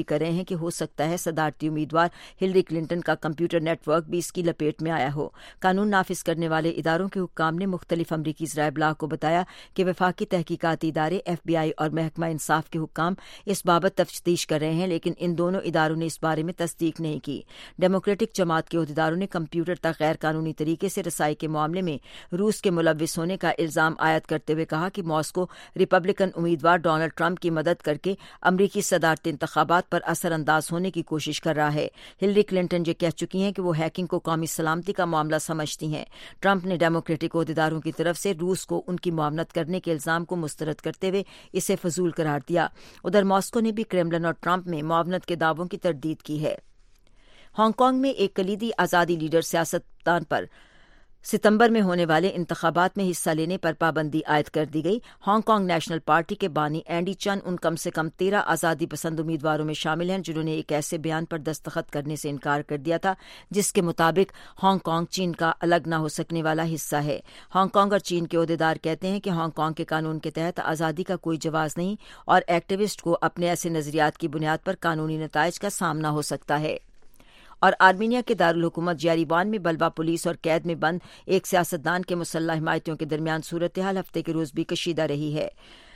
کہ ہو سکتا ہے صدارتی امیدوار ہلری کلنٹن کا کمپیوٹر نیٹ ورک بھی اس کی لپیٹ میں آیا ہو۔ قانون نافذ کرنے والے اداروں کے حکام نے مختلف امریکی ذرائع ابلاغ کو بتایا کہ وفاقی تحقیقاتی ادارے ایف بی آئی اور محکمہ انصاف کے حکام اس بابت تفتیش کر رہے ہیں، لیکن ان دونوں اداروں نے اس بارے میں تصدیق نہیں کی۔ ڈیموکریٹک جماعت کے عہدیداروں نے کمپیوٹر تک غیر قانونی طریقے سے رسائی کے معاملے میں روس کے ملوث ہونے کا الزام عائد کرتے ہوئے کہا کہ ماسکو ریپبلکن امیدوار ڈونلڈ ٹرمپ کی مدد کر کے امریکی صدارتی انتخابات پر اثر انداز ہونے کی کوشش کر رہا ہے۔ ہلری کلنٹن یہ کہہ چکی ہیں کہ وہ ہیکنگ کو قومی سلامتی کا معاملہ سمجھتی ہیں۔ ٹرمپ نے ڈیموکریٹک عہدیداروں کی طرف سے روس کو ان کی معاونت کرنے کے الزام کو مسترد کرتے ہوئے اسے فضول قرار دیا۔ ادھر ماسکو نے بھی کرملن اور ٹرمپ میں معاونت کے دعووں کی تردید کی ہے۔ ہانگ کانگ میں ایک کلیدی آزادی لیڈر سیاستدان پر ستمبر میں ہونے والے انتخابات میں حصہ لینے پر پابندی عائد کر دی گئی۔ ہانگ کانگ نیشنل پارٹی کے بانی اینڈی چن ان کم سے کم تیرہ آزادی پسند امیدواروں میں شامل ہیں جنہوں نے ایک ایسے بیان پر دستخط کرنے سے انکار کر دیا تھا جس کے مطابق ہانگ کانگ چین کا الگ نہ ہو سکنے والا حصہ ہے۔ ہانگ کانگ اور چین کے عہدیدار کہتے ہیں کہ ہانگ کانگ کے قانون کے تحت آزادی کا کوئی جواز نہیں اور ایکٹیوسٹ کو اپنے ایسے نظریات کی بنیاد پر قانونی نتائج کا سامنا ہو سکتا ہے۔ اور آرمینیا کے دارالحکومت یریوان میں بلبا پولیس اور قید میں بند ایک سیاستدان کے مسلح حمایتیوں کے درمیان صورتحال ہفتے کے روز بھی کشیدہ رہی ہے۔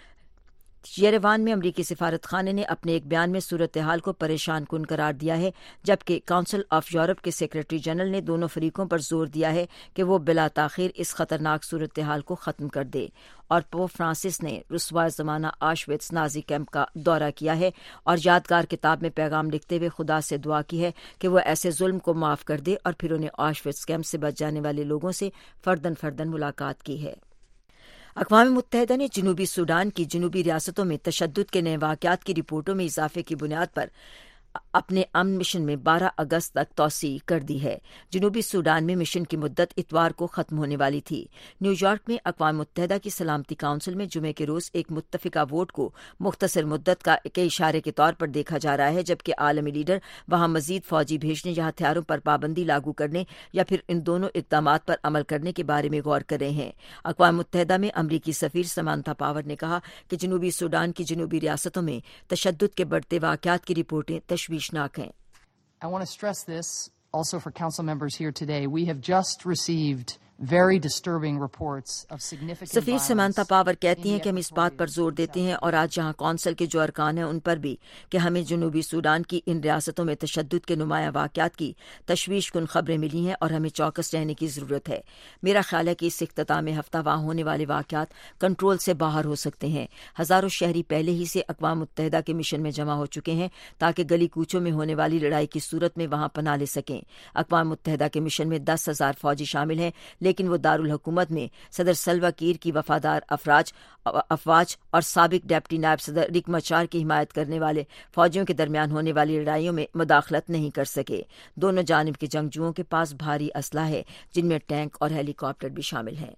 یریوان میں امریکی سفارت خانے نے اپنے ایک بیان میں صورتحال کو پریشان کن قرار دیا ہے، جبکہ کونسل آف یورپ کے سیکرٹری جنرل نے دونوں فریقوں پر زور دیا ہے کہ وہ بلا تاخیر اس خطرناک صورتحال کو ختم کر دے۔ اور پوپ فرانسس نے رسوا زمانہ آشویٹس نازی کیمپ کا دورہ کیا ہے اور یادگار کتاب میں پیغام لکھتے ہوئے خدا سے دعا کی ہے کہ وہ ایسے ظلم کو معاف کر دے، اور پھر انہیں آشویٹس کیمپ سے بچ جانے والے لوگوں سے فردن فردن ملاقات کی ہے۔ اقوام متحدہ نے جنوبی سوڈان کی جنوبی ریاستوں میں تشدد کے نئے واقعات کی رپورٹوں میں اضافے کی بنیاد پر اپنے امن مشن میں بارہ اگست تک توسیع کر دی ہے۔ جنوبی سوڈان میں مشن کی مدت اتوار کو ختم ہونے والی تھی۔ نیوز یارک میں اقوام متحدہ کی سلامتی کونسل میں جمعے کے روز ایک متفقہ ووٹ کو مختصر مدت کا کے اشارے کے طور پر دیکھا جا رہا ہے، جبکہ عالمی لیڈر وہاں مزید فوجی بھیجنے یا ہتھیاروں پر پابندی لاگو کرنے یا پھر ان دونوں اقدامات پر عمل کرنے کے بارے میں غور کر رہے ہیں۔ اقوام متحدہ میں امریکی سفیر سمانتھا پاور نے کہا کہ جنوبی سوڈان کی جنوبی ریاستوں میں تشدد کے بڑھتے واقعات کی رپورٹیں تشویشناک ہیں۔ I want to stress this also for council members here today. We have just received very disturbing reports of significant سفیر سمانتھا پاور کہتی ہیں کہ ہم اس بات پر زور دیتے ہیں اور آج جہاں کونسل کے جو ارکان ہیں ان پر بھی کہ ہمیں جنوبی سوڈان کی ان ریاستوں میں تشدد کے نمایاں واقعات کی تشویش کن خبریں ملی ہیں اور ہمیں چوکس رہنے کی ضرورت ہے۔ میرا خیال ہے کہ اس اختتام ہفتہ وہاں ہونے والے واقعات کنٹرول سے باہر ہو سکتے ہیں۔ ہزاروں شہری پہلے ہی سے اقوام متحدہ کے مشن میں جمع ہو چکے ہیں تاکہ گلی کوچوں میں ہونے والی لڑائی کی صورت میں وہاں پناہ لے سکیں۔ اقوام متحدہ کے مشن میں دس ہزار فوجی شامل ہیں، لیکن وہ دارالحکومت میں صدر سلوا کیر کی وفادار افراج افواج اور سابق ڈیپٹی نائب صدر ریک مچار کی حمایت کرنے والے فوجیوں کے درمیان ہونے والی لڑائیوں میں مداخلت نہیں کر سکے۔ دونوں جانب کے جنگجوؤں کے پاس بھاری اسلحہ ہے، جن میں ٹینک اور ہیلی کاپٹر بھی شامل ہیں۔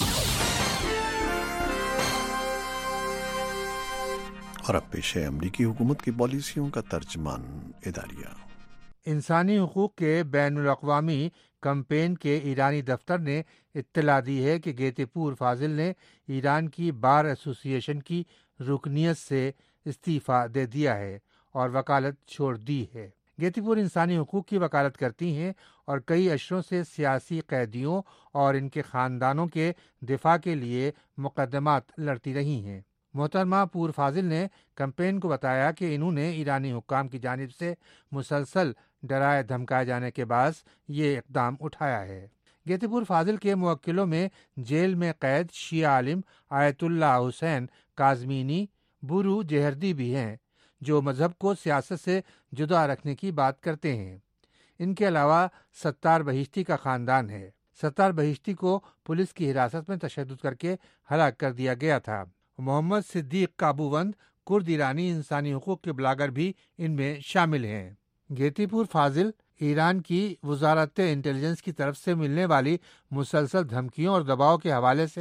اور اب پیش ہے امریکی حکومت کی پالیسیوں کا ترجمان اداریہ۔ انسانی حقوق کے بین الاقوامی کمپین کے ایرانی دفتر نے اطلاع دی ہے کہ گیتے پور فاضل نے ایران کی بار ایسوسی ایشن کی رکنیت سے استعفیٰ دے دیا ہے اور وکالت چھوڑ دی ہے۔ گیتے پور انسانی حقوق کی وکالت کرتی ہیں اور کئی اشروں سے سیاسی قیدیوں اور ان کے خاندانوں کے دفاع کے لیے مقدمات لڑتی رہی ہیں۔ محترمہ پور فاضل نے کمپین کو بتایا کہ انہوں نے ایرانی حکام کی جانب سے مسلسل ڈرائے دھمکائے جانے کے باعث یہ اقدام اٹھایا ہے۔ گیتے پور فاضل کے موکلوں میں جیل میں قید شیعہ عالم آیت اللہ حسین کاظمینی بورو جہردی بھی ہیں، جو مذہب کو سیاست سے جدا رکھنے کی بات کرتے ہیں۔ ان کے علاوہ ستار بہشتی کا خاندان ہے۔ ستار بہشتی کو پولیس کی حراست میں تشدد کر کے ہلاک کر دیا گیا تھا۔ محمد صدیق کابووند کرد ایرانی انسانی حقوق کے بلاگر بھی ان میں شامل ہیں۔ گیتے پور فاضل ایران کی وزارت انٹیلیجنس کی طرف سے ملنے والی مسلسل دھمکیوں اور دباؤ کے حوالے سے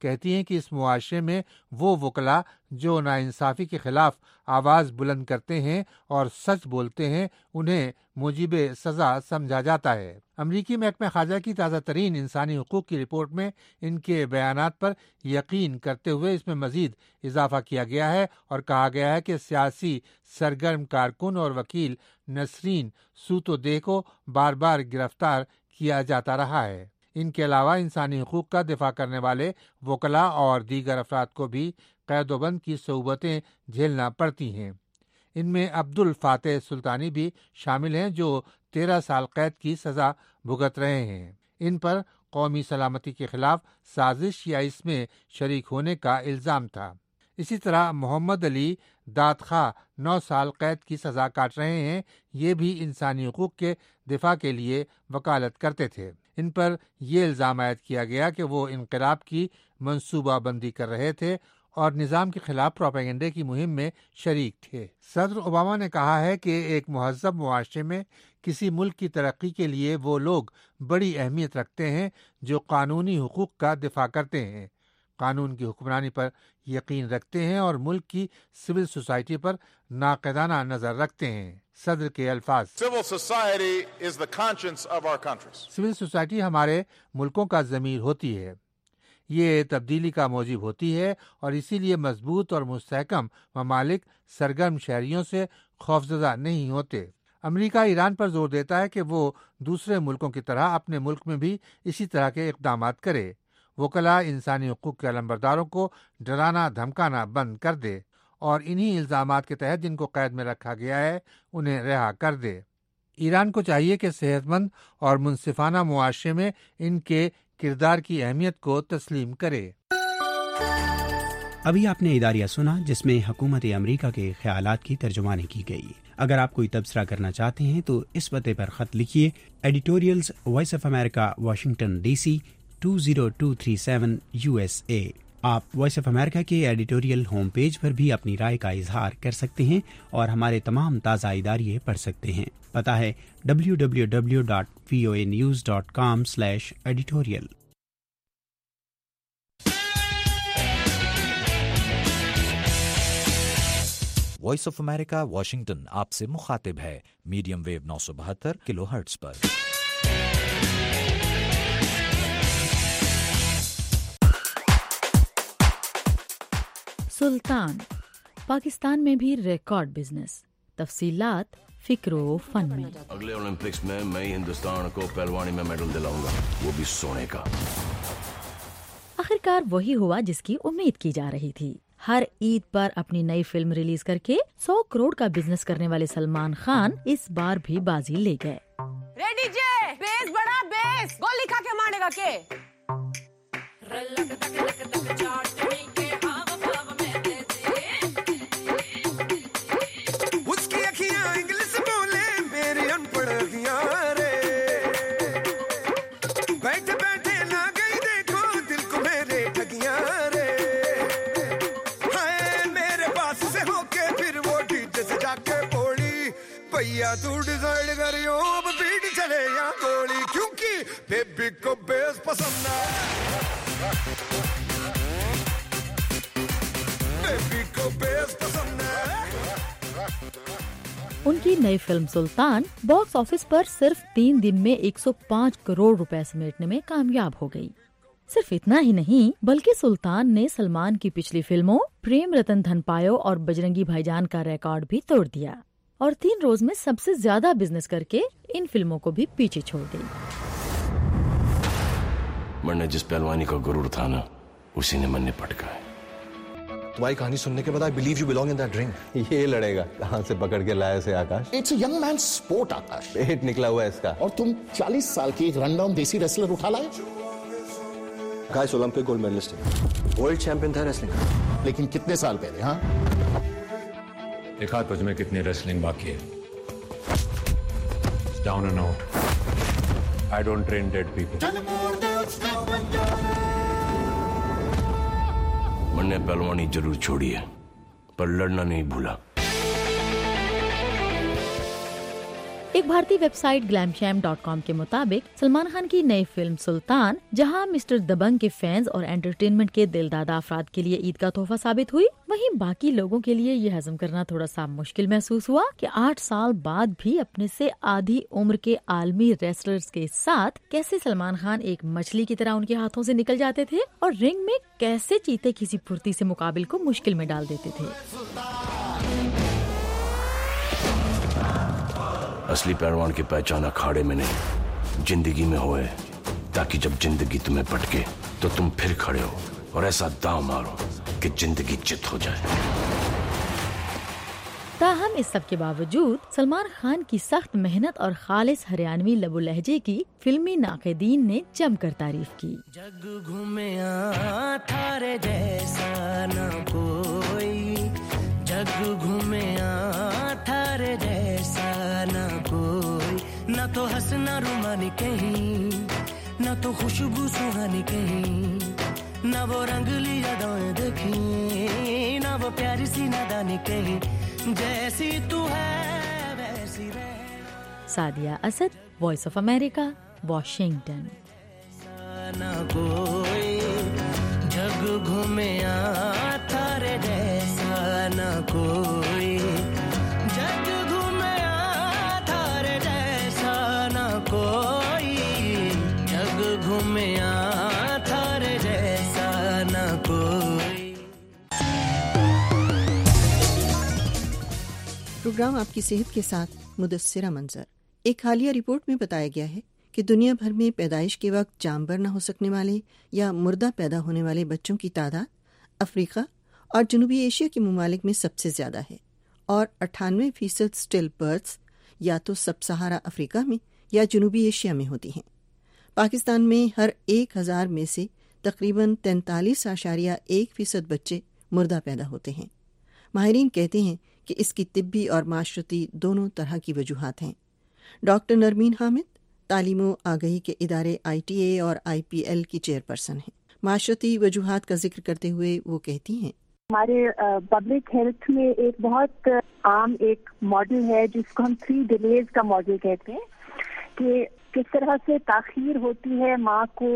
کہتی ہیں کہ اس معاشرے میں وہ وکلا جو ناانصافی کے خلاف آواز بلند کرتے ہیں اور سچ بولتے ہیں انہیں موجب سزا سمجھا جاتا ہے۔ امریکی محکمہ خارجہ کی تازہ ترین انسانی حقوق کی رپورٹ میں ان کے بیانات پر یقین کرتے ہوئے اس میں مزید اضافہ کیا گیا ہے اور کہا گیا ہے کہ سیاسی سرگرم کارکن اور وکیل نسرین سوتودے کو بار بار گرفتار کیا جاتا رہا ہے۔ ان کے علاوہ انسانی حقوق کا دفاع کرنے والے وکلاء اور دیگر افراد کو بھی قید و بند کی صعوبتیں جھیلنا پڑتی ہیں۔ ان میں عبد الفاتح سلطانی بھی شامل ہیں جو تیرہ سال قید کی سزا بھگت رہے ہیں۔ ان پر قومی سلامتی کے خلاف سازش یا اس میں شریک ہونے کا الزام تھا۔ اسی طرح محمد علی دادخواہ نو سال قید کی سزا کاٹ رہے ہیں، یہ بھی انسانی حقوق کے دفاع کے لیے وکالت کرتے تھے۔ ان پر یہ الزام عائد کیا گیا کہ وہ انقلاب کی منصوبہ بندی کر رہے تھے اور نظام کے خلاف پروپیگنڈے کی مہم میں شریک تھے۔ صدر اوباما نے کہا ہے کہ ایک مہذب معاشرے میں کسی ملک کی ترقی کے لیے وہ لوگ بڑی اہمیت رکھتے ہیں جو قانونی حقوق کا دفاع کرتے ہیں، قانون کی حکمرانی پر یقین رکھتے ہیں اور ملک کی سول سوسائٹی پر ناقدانہ نظر رکھتے ہیں۔ صدر کے الفاظ: سول سوسائٹی ہمارے ملکوں کا ضمیر ہوتی ہے، یہ تبدیلی کا موجب ہوتی ہے اور اسی لیے مضبوط اور مستحکم ممالک سرگرم شہریوں سے خوفزدہ نہیں ہوتے۔ امریکہ ایران پر زور دیتا ہے کہ وہ دوسرے ملکوں کی طرح اپنے ملک میں بھی اسی طرح کے اقدامات کرے۔ وکلاء انسانی حقوق کے علمبرداروں کو ڈرانا دھمکانا بند کر دے اور انہی الزامات کے تحت جن کو قید میں رکھا گیا ہے انہیں رہا کر دے۔ ایران کو چاہیے کہ صحت مند اور منصفانہ معاشرے میں ان کے کردار کی اہمیت کو تسلیم کرے۔ ابھی آپ نے اداریہ سنا جس میں حکومت امریکہ کے خیالات کی ترجمانی کی گئی۔ اگر آپ کوئی تبصرہ کرنا چاہتے ہیں تو اس پتے پر خط لکھیے: editorials voice of America, Washington D C two zero two three seven U S A. آپ وائس آف امریکہ کے ایڈیٹوریل ہوم پیج پر بھی اپنی رائے کا اظہار کر سکتے ہیں اور ہمارے تمام تازہ اداریے پڑھ سکتے ہیں۔ پتہ ہے W W W dot V O A news dot com slash editorial. Voice of America Washington آپ سے مخاطب ہے میڈیم ویو نو سو بہتر کلو ہرٹز پر۔ سلطان پاکستان میں بھی ریکارڈ بزنس، تفصیلات فکر و فن میں۔ اگلے اولمپکس میں میں ہندوستان کو پہلوانی میں میڈل دلاؤں گا، وہ بھی سونے کا۔ آخرکار وہی ہوا جس کی امید کی جا رہی تھی۔ ہر عید پر اپنی نئی فلم ریلیز کر کے سو کروڑ کا بزنس کرنے والے سلمان خان اس بار بھی بازی لے گئے۔ ریڈی جے بیس بڑا بیس گولی کھا کے مارے گا کے تو ڈیزائڈ کریو اب بیٹ چلے یا گولی، کیونکہ بیبی کو بیس پسند ہے، بیبی کو بیس پسند ہے۔ ان کی نئی فلم سلطان باکس آفس پر صرف تین دن میں ایک سو پانچ کروڑ روپے سمیٹنے میں کامیاب ہو گئی۔ صرف اتنا ہی نہیں بلکہ سلطان نے سلمان کی پچھلی فلموں پریم رتن دھن پایو اور بجرنگی بھائی جان کا ریکارڈ بھی توڑ دیا اور تین روز میں سب سے زیادہ بزنس کر کے ان فلموں کو بھی پیچھے چھوڑ گئی۔ من نے جس پہلوانی کا غرور تھا نا، اسی نے من نے پٹکا ہے۔ تمہاری کہانی سننے کے بعد I believe you belong in that ring۔ یہ لڑے گا کہاں سے پکڑ کے لایا سے Akash? It's a young man's sport Akash. پیٹ نکلا ہوا ہے اس کا۔ اور تم چالیس سال کی ایک رن ڈاؤن دیسی ریسلر اٹھا لائے۔ گائس اولمپک گولڈ میڈلسٹ ہے، ورلڈ چیمپئن تھا ریسلنگ، لیکن کتنے سال پہلے؟ ہاں دیکھا تجھ میں کتنی ریسلنگ باقی ہے۔ Down and out. I don't train dead people. من نے پہلوانی ضرور چھوڑی ہے پر لڑنا نہیں بھولا۔ ایک بھارتی website glam sham dot com کے مطابق سلمان خان کی نئی فلم سلطان، جہاں مسٹر دبنگ کے فینز اور انٹرٹینمنٹ کے دلدادہ افراد کے لیے عید کا تحفہ ثابت ہوئی، وہیں باقی لوگوں کے لیے یہ ہضم کرنا تھوڑا سا مشکل محسوس ہوا کہ آٹھ سال بعد بھی اپنے سے آدھی عمر کے عالمی ریسلرز کے ساتھ کیسے سلمان خان ایک مچھلی کی طرح ان کے ہاتھوں سے نکل جاتے تھے اور رنگ میں کیسے چیتے کسی پھرتی سے مقابل کو مشکل میں ڈال دیتے تھے۔ اصلی پہلوان کی پہچان اکھاڑے میں نہیں زندگی میں ہوئے، تاکہ جب زندگی تمہیں پٹکے تو تم پھر کھڑے ہو اور ایسا داؤ مارو کہ زندگی چت ہو جائے۔ تاہم اس سب کے باوجود سلمان خان کی سخت محنت اور خالص ہریانوی لب و لہجے کی فلمی ناقدین نے جم کر تعریف کی۔ جگ گھومیا تھارے جیسا نہ کوئی، جگ گھومیا تھارے جیسا نہ کوئی، نہ تو ہنسنا رومانی کہیں، نہ تو خوشبو سہانی کہیں، نہ وہ رنگلی یادیں دیکھیں، نہ وہ پیاری سی نادانی کہیں، جیسی تو ہے ویسی رہے۔ Saadia Asad, voice of America, Washington. نہ کوئی جگ گھومیا تھارے جیسا نہ کوئی، جگ گھومیا تھارے جیسا نہ کوئی، جگ گھومیا تھارے جیسا نہ کوئی۔ پروگرام آپ کی صحت کے ساتھ مدثرہ منظر۔ ایک حالیہ رپورٹ میں بتایا گیا ہے کہ دنیا بھر میں پیدائش کے وقت جانبر نہ ہو سکنے والے یا مردہ پیدا ہونے والے بچوں کی تعداد افریقہ اور جنوبی ایشیا کے ممالک میں سب سے زیادہ ہے، اور اٹھانوے فیصد اسٹل برتھس یا تو سب سہارا افریقہ میں یا جنوبی ایشیا میں ہوتی ہیں۔ پاکستان میں ہر ایک ہزار میں سے تقریباً تینتالیس اشاریہ ایک فیصد بچے مردہ پیدا ہوتے ہیں۔ ماہرین کہتے ہیں کہ اس کی طبی اور معاشرتی دونوں طرح کی وجوہات ہیں۔ ڈاکٹر نرمین حامد تعلیم و آگہی کے ادارے آئی ٹی اے اور آئی پی ایل کی چیئر پرسن ہیں۔ معاشرتی وجوہات کا ذکر کرتے ہوئے وہ کہتی ہیں، ہمارے پبلک ہیلتھ میں ایک بہت عام ایک ماڈل ہے جس کو ہم تھری ڈیلیز کا ماڈل کہتے ہیں، کہ کس طرح سے تاخیر ہوتی ہے ماں کو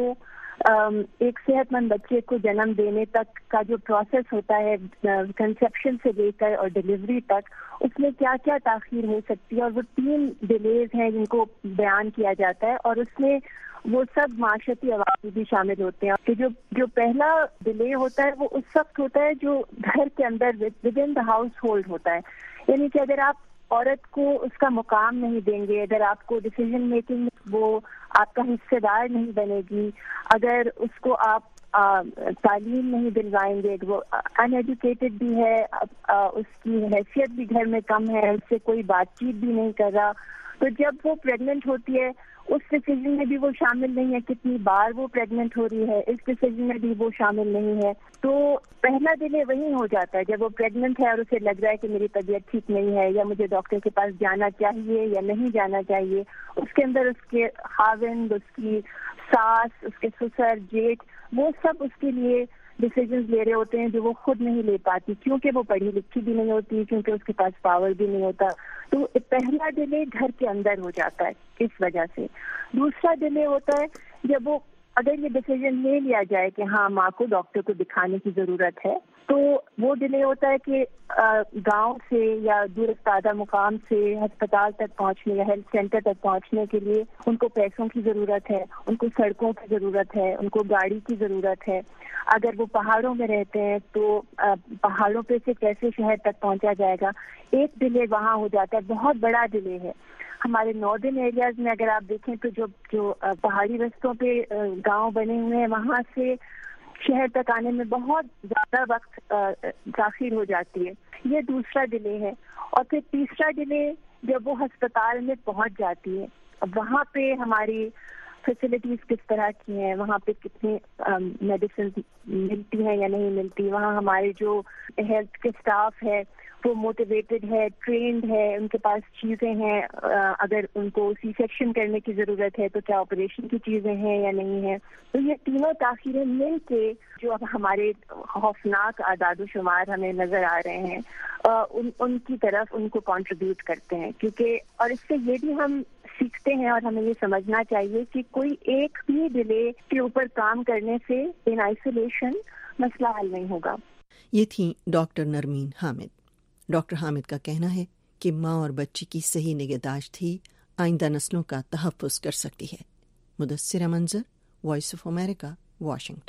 ایک صحت مند بچے کو جنم دینے تک کا جو پروسیس ہوتا ہے کنسیپشن سے لے کر اور ڈیلیوری تک، اس میں کیا کیا تاخیر ہو سکتی ہے، اور وہ تین ڈیلیز ہیں جن کو بیان کیا جاتا ہے، اور اس میں وہ سب معاشرتی عوامل بھی شامل ہوتے ہیں کہ جو جو پہلا ڈیلے ہوتا ہے وہ اس وقت ہوتا ہے جو گھر کے اندر within the household ہوتا ہے، یعنی کہ اگر آپ عورت کو اس کا مقام نہیں دیں گے، اگر آپ کو ڈیسیژن میکنگ میں وہ آپ کا حصے دار نہیں بنے گی، اگر اس کو آپ تعلیم نہیں دلوائیں گے، وہ ان ایجوکیٹڈ بھی ہے، اس کی حیثیت بھی گھر میں کم ہے، اس سے کوئی بات چیت بھی نہیں کر رہا، تو جب وہ پریگننٹ ہوتی ہے اس ڈیسیژن میں بھی وہ شامل نہیں ہے، کتنی بار وہ پریگننٹ ہو رہی ہے اس ڈیسیژن میں بھی وہ شامل نہیں ہے، تو پہلا ڈیلے وہی ہو جاتا ہے جب وہ پریگننٹ ہے اور اسے لگ رہا ہے کہ میری طبیعت ٹھیک نہیں ہے یا مجھے ڈاکٹر کے پاس جانا چاہیے یا نہیں جانا چاہیے۔ اس کے اندر اس کے خاوند، اس کی ساس، اس کے سسر، جیٹھ، وہ سب اس کے لیے ڈیسیژنز لے رہے ہوتے ہیں جو وہ خود نہیں لے پاتی، کیونکہ وہ پڑھی لکھی بھی نہیں ہوتی، کیونکہ اس کے پاس پاور بھی نہیں ہوتا۔ تو پہلا ڈیلے گھر کے اندر ہو جاتا ہے اس وجہ سے۔ دوسرا ڈیلے ہوتا ہے جب وہ اگر یہ ڈیسیژن لے لیا جائے کہ ہاں ماں کو ڈاکٹر کو دکھانے کی ضرورت ہے، تو وہ ڈیلے ہوتا ہے کہ گاؤں سے یا دور افتادہ مقام سے ہسپتال تک پہنچنے یا ہیلتھ سینٹر تک پہنچنے کے لیے ان کو پیسوں کی ضرورت ہے، ان کو سڑکوں کی ضرورت ہے، ان کو گاڑی کی ضرورت ہے۔ اگر وہ پہاڑوں میں رہتے ہیں تو پہاڑوں پہ سے کیسے شہر تک پہنچا جائے گا، ایک ڈیلے وہاں ہو جاتا ہے، بہت بڑا ڈیلے ہے۔ ہمارے ناردرن ایریاز میں اگر آپ دیکھیں تو جو جو پہاڑی رستوں پہ گاؤں بنے ہوئے ہیں وہاں سے شہر تک آنے میں بہت زیادہ وقت تاخیر ہو جاتی ہے، یہ دوسرا ڈیلے ہے۔ اور پھر تیسرا ڈیلے جب وہ ہسپتال میں پہنچ جاتی ہے، اب وہاں پہ ہماری فیسلٹیز کس طرح کی ہیں، وہاں پہ کتنی میڈیسن ملتی ہیں یا نہیں ملتی، وہاں ہمارے جو ہیلتھ کے سٹاف ہے وہ موٹیویٹڈ ہے، ٹرینڈ ہے، ان کے پاس چیزیں ہیں، اگر ان کو سی سیکشن کرنے کی ضرورت ہے تو کیا آپریشن کی چیزیں ہیں یا نہیں ہیں. تو یہ تینوں تاخیریں مل کے جو اب ہمارے خوفناک اعداد و شمار ہمیں نظر آ رہے ہیں ان ان کی طرف ان کو کنٹریبیوٹ کرتے ہیں. کیونکہ اور اس سے یہ بھی ہم سیکھتے ہیں اور ہمیں یہ سمجھنا چاہیے کہ کوئی ایک بھی ڈیلے کے اوپر کام کرنے سے ان آئسولیشن مسئلہ حل نہیں ہوگا. یہ تھی ڈاکٹر نرمین حامد. ڈاکٹر حامد کا کہنا ہے کہ ماں اور بچی کی صحیح نگہداشت ہی آئندہ نسلوں کا تحفظ کر سکتی ہے. مدثرہ Manzar, Voice of America, Washington.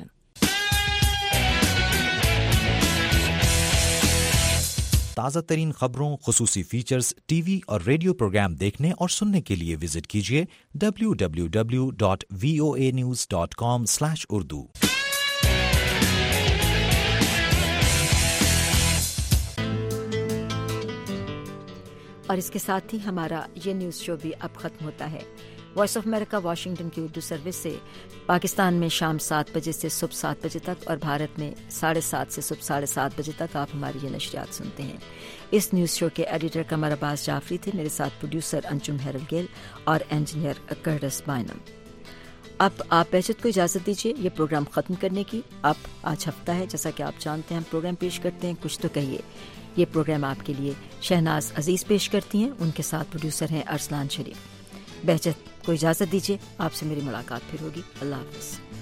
تازہ ترین خبروں، خصوصی فیچرز، ٹی وی اور ریڈیو پروگرام دیکھنے اور سننے کے لیے وزٹ کیجیے W W W dot V O A news dot com slash Urdu. اور اس کے ساتھ ہی ہمارا یہ نیوز شو بھی اب ختم ہوتا ہے. وائس آف امریکہ واشنگٹن کی اردو سروس سے پاکستان میں شام سات بجے سے صبح سات بجے تک اور بھارت میں ساڑھے سات سے صبح ساڑھے سات بجے تک آپ ہماری یہ نشریات سنتے ہیں. اس نیوز شو کے ایڈیٹر قمر عباس جعفری تھے، میرے ساتھ پروڈیوسر انجم ہیرلگیل اور انجینئر کرٹس بائنم. اب آپ بہجت کو اجازت دیجیے یہ پروگرام ختم کرنے کی. اب آج ہفتہ ہے، جیسا کہ آپ جانتے ہیں ہم پروگرام پیش کرتے ہیں کچھ تو کہیے. یہ پروگرام آپ کے لیے شہناز عزیز پیش کرتی ہیں، ان کے ساتھ پروڈیوسر ہیں ارسلان شریف. بہجت کو اجازت دیجیے، آپ سے میری ملاقات پھر ہوگی. اللہ حافظ.